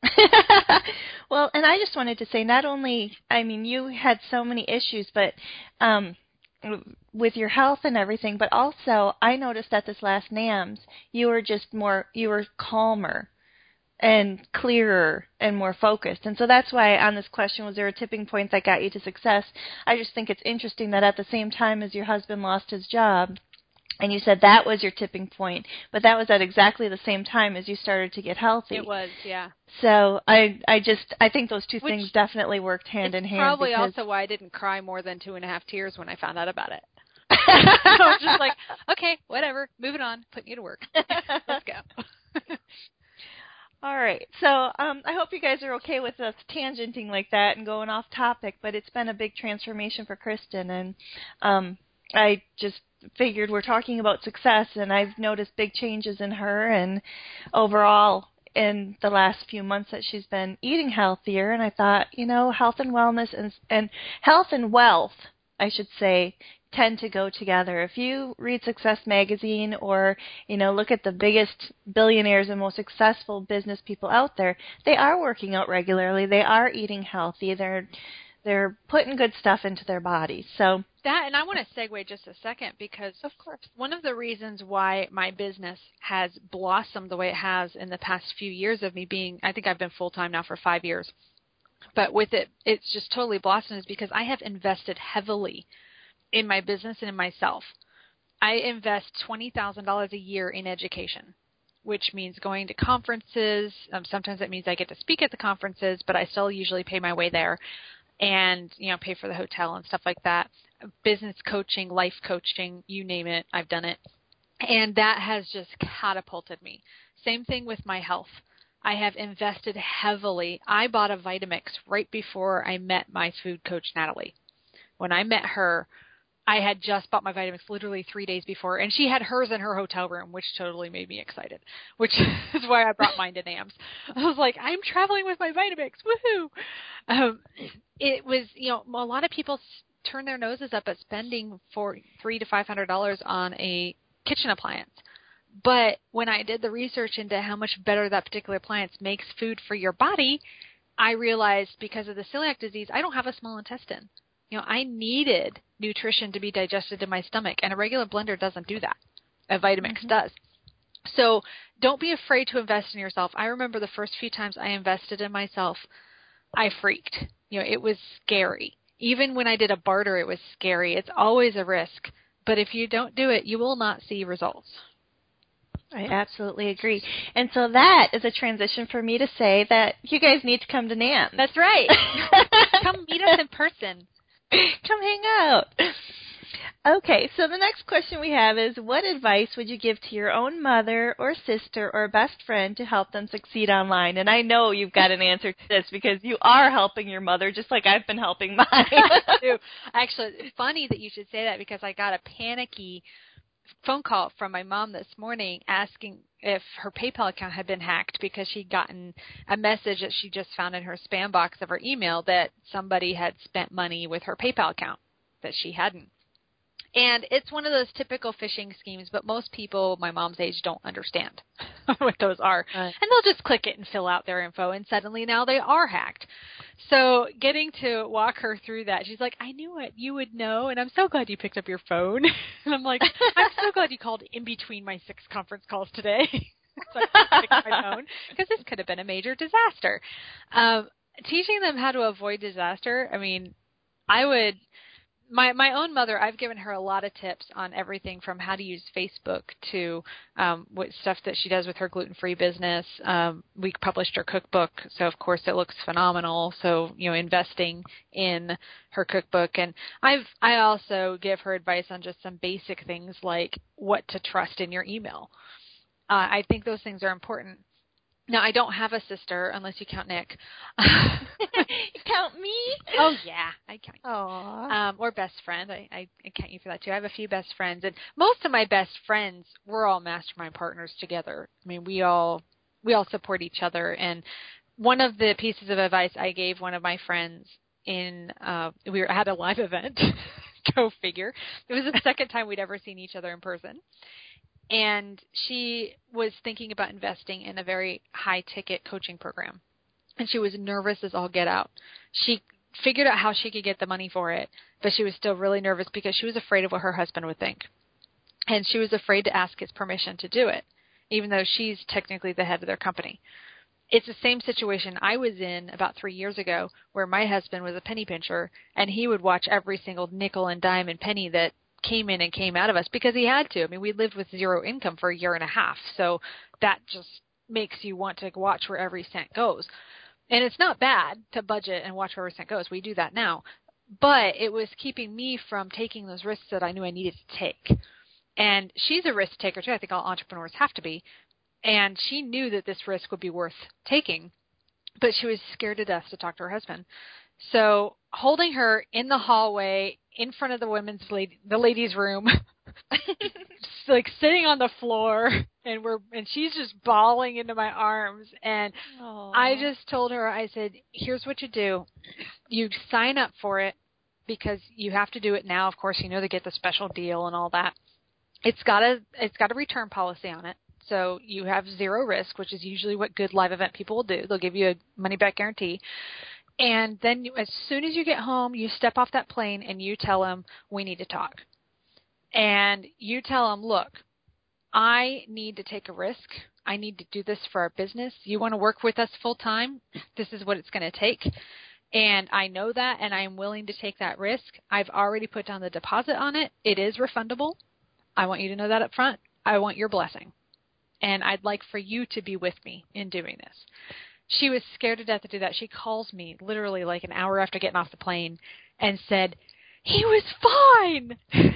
Speaker 1: Well, and I just wanted to say, not only, I mean, you had so many issues, but um, with your health and everything, but also I noticed at this last NAMS, you were just more, you were calmer and clearer and more focused. And so that's why on this question, was there a tipping point that got you to success? I just think it's interesting that at the same time as your husband lost his job, and you said that was your tipping point, but that was at exactly the same time as you started to get healthy.
Speaker 2: It was, yeah.
Speaker 1: So I I just, I think those two
Speaker 2: Which
Speaker 1: things definitely worked hand in hand.
Speaker 2: Probably
Speaker 1: because
Speaker 2: also why I didn't cry more than two and a half tears when I found out about it. So I was just like, okay, whatever, moving on, putting you to work. Let's go.
Speaker 1: All right. So um, I hope you guys are okay with us tangenting like that and going off topic, but it's been a big transformation for Kristen, and um, I just figured we're talking about success, and I've noticed big changes in her and overall in the last few months that she's been eating healthier, and I thought, you know, health and wellness and, and health and wealth, I should say, tend to go together. If you read Success Magazine or, you know, look at the biggest billionaires and most successful business people out there, they are working out regularly. They are eating healthy. They're they're putting good stuff into their bodies. So
Speaker 2: that, and I want to segue just a second because
Speaker 1: of course,
Speaker 2: one of the reasons why my business has blossomed the way it has in the past few years of me being, I think I've been full-time now for five years, but with it, it's just totally blossomed is because I have invested heavily in my business and in myself. I invest twenty thousand dollars a year in education. which means going to conferences. Um, sometimes that means I get to speak at the conferences, but I still usually pay my way there and, you know, pay for the hotel and stuff like that. Business coaching, life coaching, you name it, I've done it. And that has just catapulted me. Same thing with my health. I have invested heavily. I bought a Vitamix right before I met my food coach, Natalie. When I met her, I had just bought my Vitamix literally three days before, and she had hers in her hotel room, which totally made me excited, which is why I brought mine to NAMS. I was like, I'm traveling with my Vitamix, woohoo! Um, it was, you know, a lot of people turn their noses up at spending for three to five hundred dollars on a kitchen appliance. But when I did the research into how much better that particular appliance makes food for your body, I realized because of the celiac disease, I don't have a small intestine. You know, I needed nutrition to be digested in my stomach, and a regular blender doesn't do that. A Vitamix mm-hmm. does. So don't be afraid to invest in yourself. I remember the first few times I invested in myself, I freaked. You know, it was scary. Even when I did a barter, it was scary. It's always a risk. But if you don't do it, you will not see results.
Speaker 1: I absolutely agree. And so that is a transition for me to say that you guys need to come to NAMS.
Speaker 2: That's right. Come meet us in person.
Speaker 1: Come hang out. Okay, so the next question we have is, what advice would you give to your own mother or sister or best friend to help them succeed online? And I know you've got an answer to this because you are helping your mother just like I've been helping mine.
Speaker 2: Actually, it's funny that you should say that because I got a panicky phone call from my mom this morning asking if her PayPal account had been hacked because she'd gotten a message that she just found in her spam box of her email that somebody had spent money with her PayPal account that she hadn't. And it's one of those typical phishing schemes, but most people my mom's age don't understand what those are. Right. And they'll just click it and fill out their info, and suddenly now they are hacked. So getting to walk her through that, she's like, I knew it. You would know, and I'm so glad you picked up your phone. And I'm like, I'm so glad you called in between my six conference calls today. So I picked up my phone because this could have been a major disaster. Um, teaching them how to avoid disaster, I mean, I would – My my own mother, I've given her a lot of tips on everything from how to use Facebook to um, what stuff that she does with her gluten-free business. Um, we published her cookbook, so of course it looks phenomenal. So you know, investing in her cookbook, and I've I also give her advice on just some basic things like what to trust in your email. Uh, I think those things are important. Now, I don't have a sister, unless you count Nick.
Speaker 1: You count me?
Speaker 2: Oh, yeah, I count you.
Speaker 1: Aww.
Speaker 2: Um, or best friend. I, I, I count you for that, too. I have a few best friends. And most of my best friends, we're all mastermind partners together. I mean, we all we all support each other. And one of the pieces of advice I gave one of my friends in uh, – we were at a live event. Go figure. It was the second time we'd ever seen each other in person. And she was thinking about investing in a very high-ticket coaching program. And she was nervous as all get out. She figured out how she could get the money for it, but she was still really nervous because she was afraid of what her husband would think. And she was afraid to ask his permission to do it, even though she's technically the head of their company. It's the same situation I was in about three years ago where my husband was a penny pincher, and he would watch every single nickel and dime and penny that came in and came out of us because he had to. I mean, we lived with zero income for a year and a half, so that just makes you want to watch where every cent goes. And it's not bad to budget and watch where every cent goes. We do that now. But it was keeping me from taking those risks that I knew I needed to take. And she's a risk taker, too. I think all entrepreneurs have to be. And she knew that this risk would be worth taking, but she was scared to death to talk to her husband. So holding her in the hallway in front of the women's lady, the ladies' room, just like sitting on the floor, and we're and she's just bawling into my arms. And Aww. I just told her, I said, here's what you do. You sign up for it because you have to do it now. Of course, you know, they get the special deal and all that. It's got a it's got a return policy on it. So you have zero risk, which is usually what good live event people will do. They'll give you a money-back guarantee. And then you, as soon as you get home, you step off that plane and you tell them, we need to talk. And you tell them, look, I need to take a risk. I need to do this for our business. You want to work with us full time? This is what it's going to take. And I know that, and I am willing to take that risk. I've already put down the deposit on it. It is refundable. I want you to know that up front. I want your blessing. and I'd like for you to be with me in doing this. She was scared to death to do that. She calls me literally like an hour after getting off the plane and said, he was fine.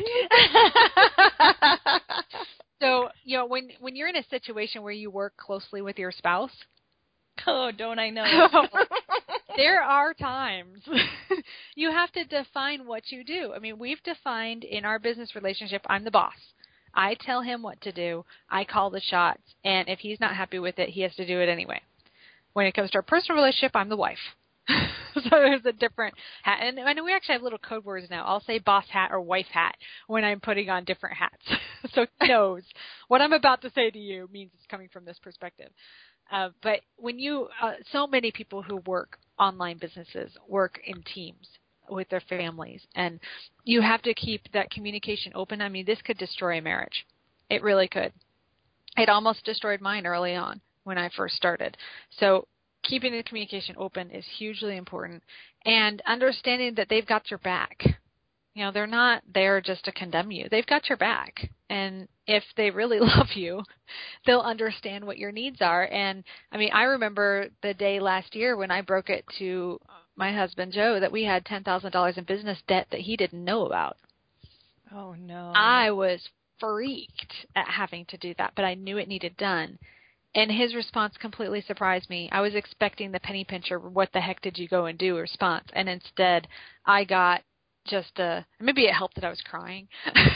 Speaker 2: So, you know, when, when you're in a situation where you work closely with your spouse,
Speaker 1: oh, don't I know?
Speaker 2: There are times you have to define what you do. I mean, we've defined in our business relationship, I'm the boss. I tell him what to do. I call the shots. And if he's not happy with it, he has to do it anyway. When it comes to our personal relationship, I'm the wife. So there's a different hat. And, and we actually have little code words now. I'll say boss hat or wife hat when I'm putting on different hats. So he knows what I'm about to say to you means it's coming from this perspective. Uh, but when you, uh, so many people who work online businesses work in teams with their families, and you have to keep that communication open. I mean, this could destroy a marriage. It really could. It almost destroyed mine early on when I first started. So keeping the communication open is hugely important, and understanding that they've got your back. You know, they're not there just to condemn you. They've got your back. And if they really love you, they'll understand what your needs are. And, I mean, I remember the day last year when I broke it to my husband, Joe, that we had ten thousand dollars in business debt that he didn't know about.
Speaker 1: Oh, no.
Speaker 2: I was freaked at having to do that, but I knew it needed done. And his response completely surprised me. I was expecting the penny pincher, what the heck did you go and do response. And instead, I got just a, maybe it helped that I was crying.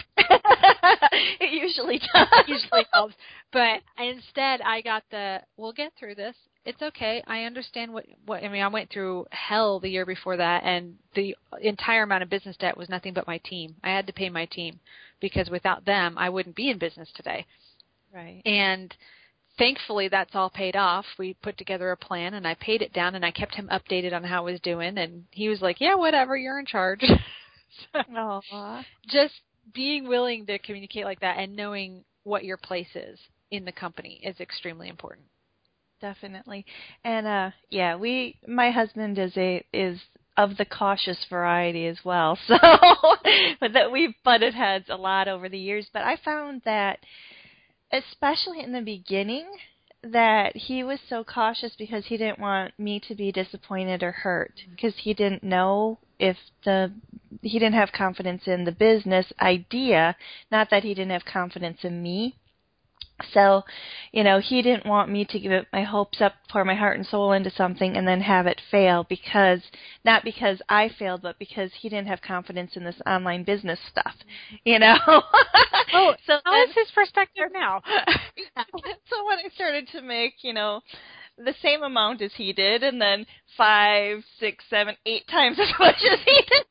Speaker 1: It usually does.
Speaker 2: It usually helps. But instead, I got the, we'll get through this. It's okay. I understand what, what, I mean, I went through hell the year before that, and the entire amount of business debt was nothing but my team. I had to pay my team because without them, I wouldn't be in business today.
Speaker 1: Right.
Speaker 2: And thankfully, that's all paid off. We put together a plan, and I paid it down, and I kept him updated on how I was doing. And he was like, yeah, whatever, you're in charge. So,
Speaker 1: Aww.
Speaker 2: just being willing to communicate like that and knowing what your place is in the company is extremely important.
Speaker 1: Definitely. And uh yeah, we my husband is a is of the cautious variety as well. So but that we've butted heads a lot over the years, but I found that especially in the beginning that he was so cautious because he didn't want me to be disappointed or hurt, because he didn't know if the he didn't have confidence in the business idea, not that he didn't have confidence in me. So, you know, he didn't want me to give my hopes up, pour my heart and soul into something and then have it fail, because, not because I failed, but because he didn't have confidence in this online business stuff, you know?
Speaker 2: Oh,
Speaker 1: so
Speaker 2: how is his perspective now?
Speaker 1: Yeah. So when I started to make, you know, the same amount as he did, and then five, six, seven, eight times as much as he did,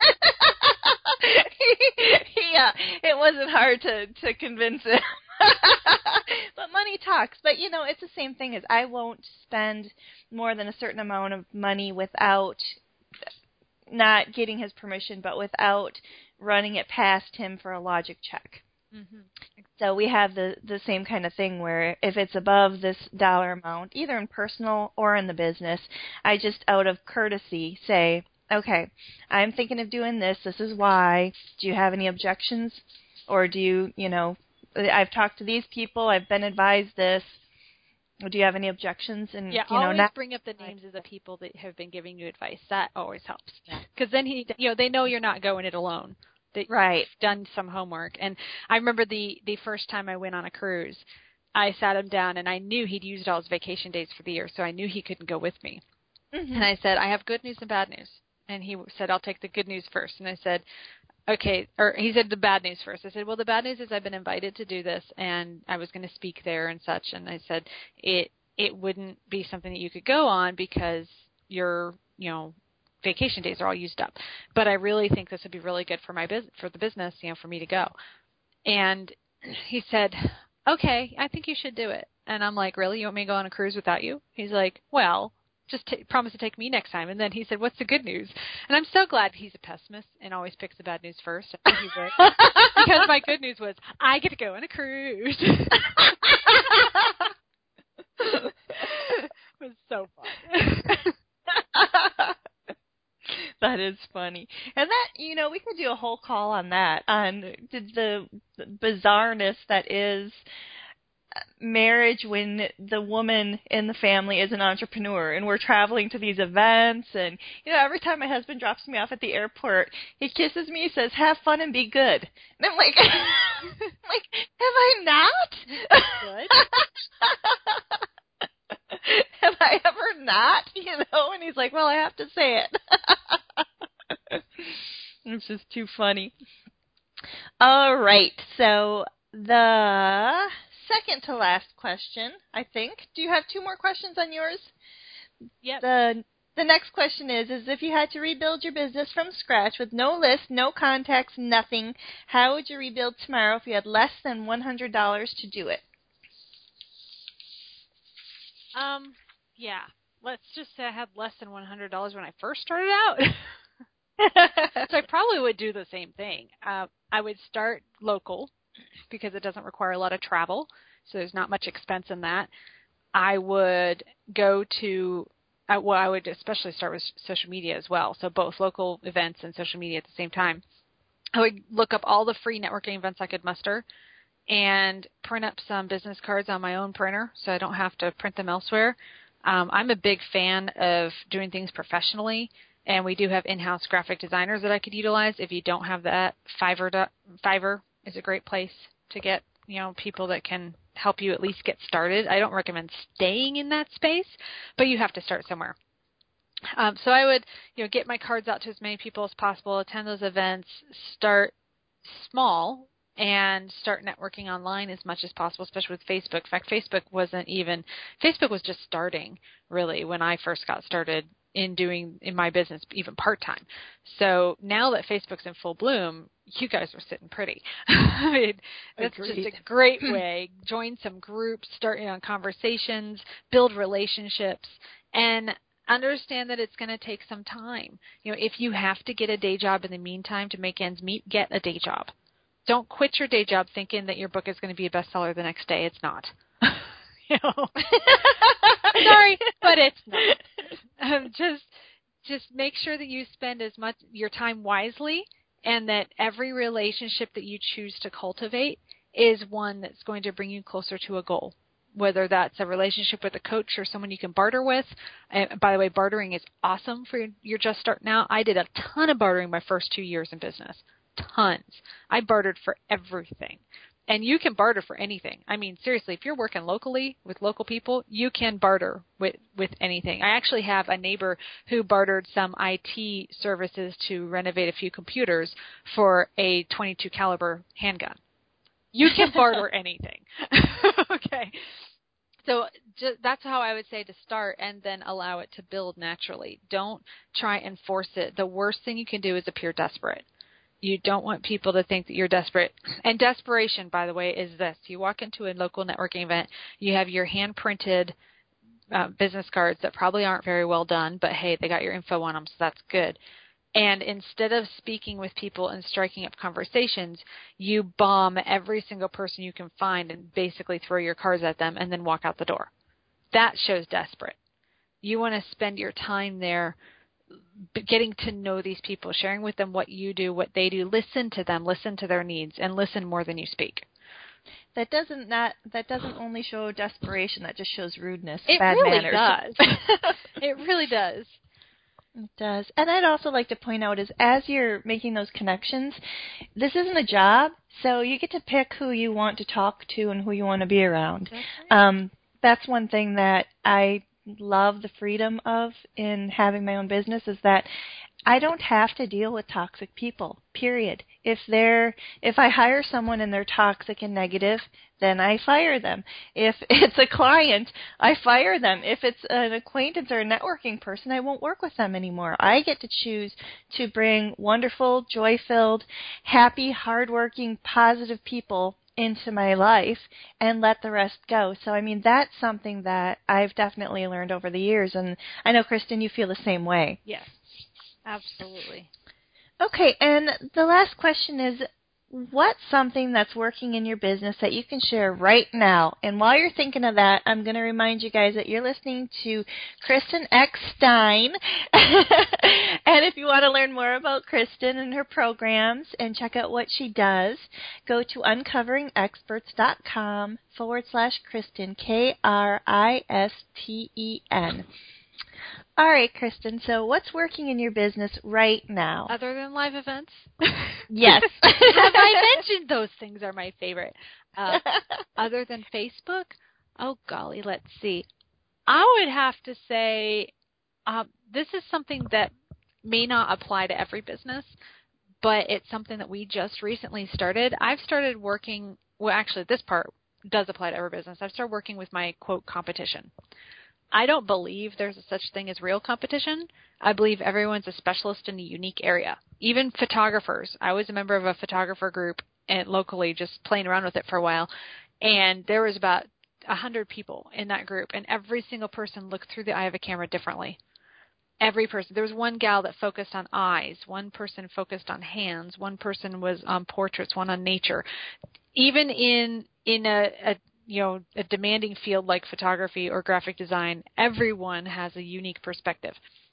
Speaker 1: yeah, it wasn't hard to, to convince him. But money talks. But, you know, it's the same thing as I won't spend more than a certain amount of money without not getting his permission, but without running it past him for a logic check.
Speaker 2: Mm-hmm.
Speaker 1: So we have the, the same kind of thing where if it's above this dollar amount, either in personal or in the business, I just out of courtesy say, okay, I'm thinking of doing this. This is why. Do you have any objections? Or do you, you know, I've talked to these people. I've been advised this. Do you have any objections? And
Speaker 2: yeah,
Speaker 1: you know,
Speaker 2: always
Speaker 1: not
Speaker 2: bring up the names of the people that have been giving you advice. That always helps. Because then he, you know, they know you're not going it alone. That
Speaker 1: right.
Speaker 2: You've done some homework. And I remember the the first time I went on a cruise, I sat him down and I knew he'd used all his vacation days for the year, so I knew he couldn't go with me. Mm-hmm. And I said, I have good news and bad news. And he said, I'll take the good news first. And I said, okay, or he said the bad news first. I said, well, the bad news is I've been invited to do this, and I was going to speak there and such. And I said, it it wouldn't be something that you could go on because your, you know, vacation days are all used up. But I really think this would be really good for my business, for the business, you know, for me to go. And he said, okay, I think you should do it. And I'm like, really? You want me to go on a cruise without you? He's like, well, just t- promise to take me next time. And then he said, what's the good news? And I'm so glad he's a pessimist and always picks the bad news first. He's like, because my good news was, I get to go on a cruise. It was so fun.
Speaker 1: That is funny. And that, you know, we could do a whole call on that, on the, the bizarreness that is marriage when the woman in the family is an entrepreneur and we're traveling to these events, and you know, every time my husband drops me off at the airport, he kisses me, he says, "Have fun and be good." And I'm like, like, have I not?
Speaker 2: Good.
Speaker 1: Have I ever not? You know? And he's like, "Well, I have to say it." It's just too funny. All right, so the second to last question, I think. Do you have two more questions on yours?
Speaker 2: Yep.
Speaker 1: The the next question is, is if you had to rebuild your business from scratch with no list, no contacts, nothing, how would you rebuild tomorrow if you had less than one hundred dollars to do it?
Speaker 2: Um, yeah. Let's just say I had less than one hundred dollars when I first started out. So I probably would do the same thing. Uh, I would start local because it doesn't require a lot of travel, so there's not much expense in that. I would go to, uh, well, I would especially start with social media as well, so both local events and social media at the same time. I would look up all the free networking events I could muster and print up some business cards on my own printer so I don't have to print them elsewhere. Um, I'm a big fan of doing things professionally. And we do have in-house graphic designers that I could utilize. If you don't have that, Fiverr, Fiverr is a great place to get, you know, people that can help you at least get started. I don't recommend staying in that space, but you have to start somewhere. Um, so I would, you know, get my cards out to as many people as possible, attend those events, start small, and start networking online as much as possible, especially with Facebook. In fact, Facebook wasn't even, Facebook was just starting, really, when I first got started in doing in my business, even part-time. So now that Facebook's in full bloom, you guys are sitting pretty. I mean, that's
Speaker 1: Agreed.
Speaker 2: just a great way. Join some groups, start, you know, conversations, build relationships, and understand that it's going to take some time. You know, if you have to get a day job in the meantime to make ends meet, get a day job. Don't quit your day job thinking that your book is going to be a bestseller the next day. It's not. You know, sorry, but it's not. Um, just, just make sure that you spend as much your time wisely, and that every relationship that you choose to cultivate is one that's going to bring you closer to a goal. Whether that's a relationship with a coach or someone you can barter with. And by the way, bartering is awesome for your, your just starting out. I did a ton of bartering my first two years in business. Tons. I bartered for everything. And you can barter for anything. I mean, seriously, if you're working locally with local people, you can barter with, with anything. I actually have a neighbor who bartered some I T services to renovate a few computers for a twenty-two caliber handgun. You can barter anything. Okay. So just, that's how I would say to start, and then allow it to build naturally. Don't try and force it. The worst thing you can do is appear desperate. You don't want people to think that you're desperate. And desperation, by the way, is this. You walk into a local networking event, you have your hand-printed uh, business cards that probably aren't very well done, but hey, they got your info on them, so that's good. And instead of speaking with people and striking up conversations, you bomb every single person you can find and basically throw your cards at them and then walk out the door. That shows desperate. You want to spend your time there getting to know these people, sharing with them what you do, what they do. Listen to them, listen to their needs, and listen more than you speak.
Speaker 1: That doesn't not that doesn't only show desperation. That just shows rudeness,
Speaker 2: it
Speaker 1: bad
Speaker 2: really
Speaker 1: manners.
Speaker 2: Does. It really does.
Speaker 1: It does. And I'd also like to point out is as you're making those connections, this isn't a job, so you get to pick who you want to talk to and who you want to be around.
Speaker 2: That's right.
Speaker 1: Um, that's one thing that I love the freedom of in having my own business is that I don't have to deal with toxic people, period. If they're, if I hire someone and they're toxic and negative, then I fire them. If it's a client, I fire them. If it's an acquaintance or a networking person, I won't work with them anymore. I get to choose to bring wonderful, joy-filled, happy, hardworking, positive people into my life and let the rest go. So, I mean, that's something that I've definitely learned over the years. And I know, Kristen, you feel the same way.
Speaker 2: Yes, absolutely.
Speaker 1: Okay, and the last question is, what's something that's working in your business that you can share right now? And while you're thinking of that, I'm going to remind you guys that you're listening to Kristen X. Stein. And if you want to learn more about Kristen and her programs and check out what she does, go to uncoveringexperts.com forward slash Kristen, K R I S T E N. All right, Kristen, so what's working in your business right now?
Speaker 2: Other than live events?
Speaker 1: Yes.
Speaker 2: Have I mentioned those things are my favorite? Uh, other than Facebook? Oh, golly, let's see. I would have to say uh, this is something that may not apply to every business, but it's something that we just recently started. I've started working, well, actually, this part does apply to every business. I've started working with my, quote, competition. I don't believe there's a such thing as real competition. I believe everyone's a specialist in a unique area. Even photographers. I was a member of a photographer group and locally, just playing around with it for a while, and there was about a hundred people in that group, and every single person looked through the eye of a camera differently. Every person. There was one gal that focused on eyes. One person focused on hands. One person was on portraits. One on nature. Even in in a, a you know, a demanding field like photography or graphic design, everyone has a unique perspective.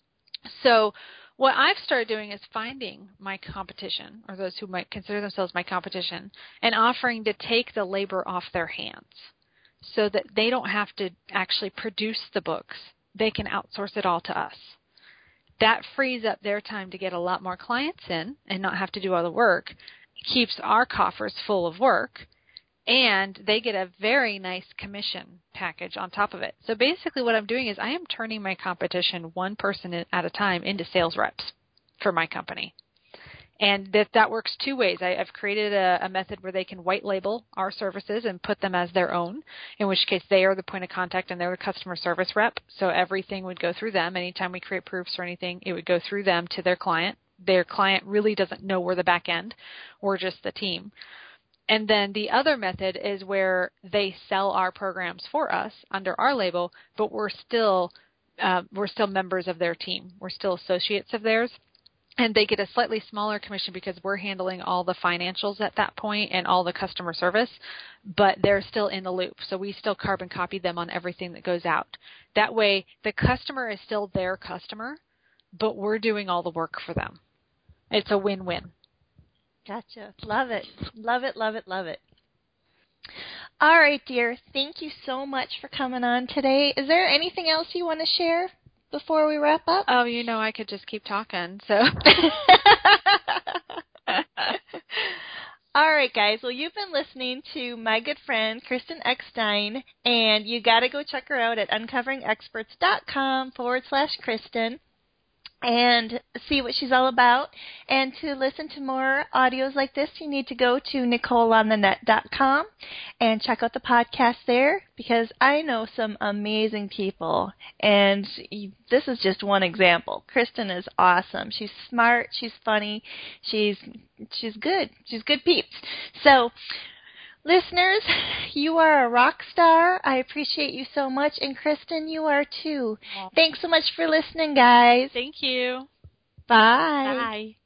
Speaker 2: So what I've started doing is finding my competition, or those who might consider themselves my competition, and offering to take the labor off their hands so that they don't have to actually produce the books. They can outsource it all to us. That frees up their time to get a lot more clients in and not have to do all the work, keeps our coffers full of work, and they get a very nice commission package on top of it. So basically what I'm doing is I am turning my competition one person at a time into sales reps for my company. And that, that works two ways. I, I've created a, a method where they can white label our services and put them as their own, in which case they are the point of contact and they're the customer service rep. So everything would go through them. Anytime we create proofs or anything, it would go through them to their client. Their client really doesn't know we're the back end. We're just the team. And then the other method is where they sell our programs for us under our label, but we're still uh, we're still members of their team. We're still associates of theirs. And they get a slightly smaller commission because we're handling all the financials at that point and all the customer service, but they're still in the loop. So we still carbon copy them on everything that goes out. That way the customer is still their customer, but we're doing all the work for them. It's a win-win.
Speaker 1: Gotcha. Love it. Love it, love it, love it. All right, dear. Thank you so much for coming on today. Is there anything else you want to share before we wrap up?
Speaker 2: Oh, you know, I could just keep talking, so.
Speaker 1: All right, guys. Well, you've been listening to my good friend, Kristen X. Stein, and you got to go check her out at uncoveringexperts.com forward slash Kristen. And see what she's all about. And to listen to more audios like this, you need to go to nicole on the net dot com and check out the podcast there, because I know some amazing people. And this is just one example. Kristen is awesome. She's smart. She's funny. She's she's good. She's good peeps. So, listeners, you are a rock star. I appreciate you so much. And Kristen, you are too. Thanks so much for listening, guys.
Speaker 2: Thank you.
Speaker 1: Bye.
Speaker 2: Bye.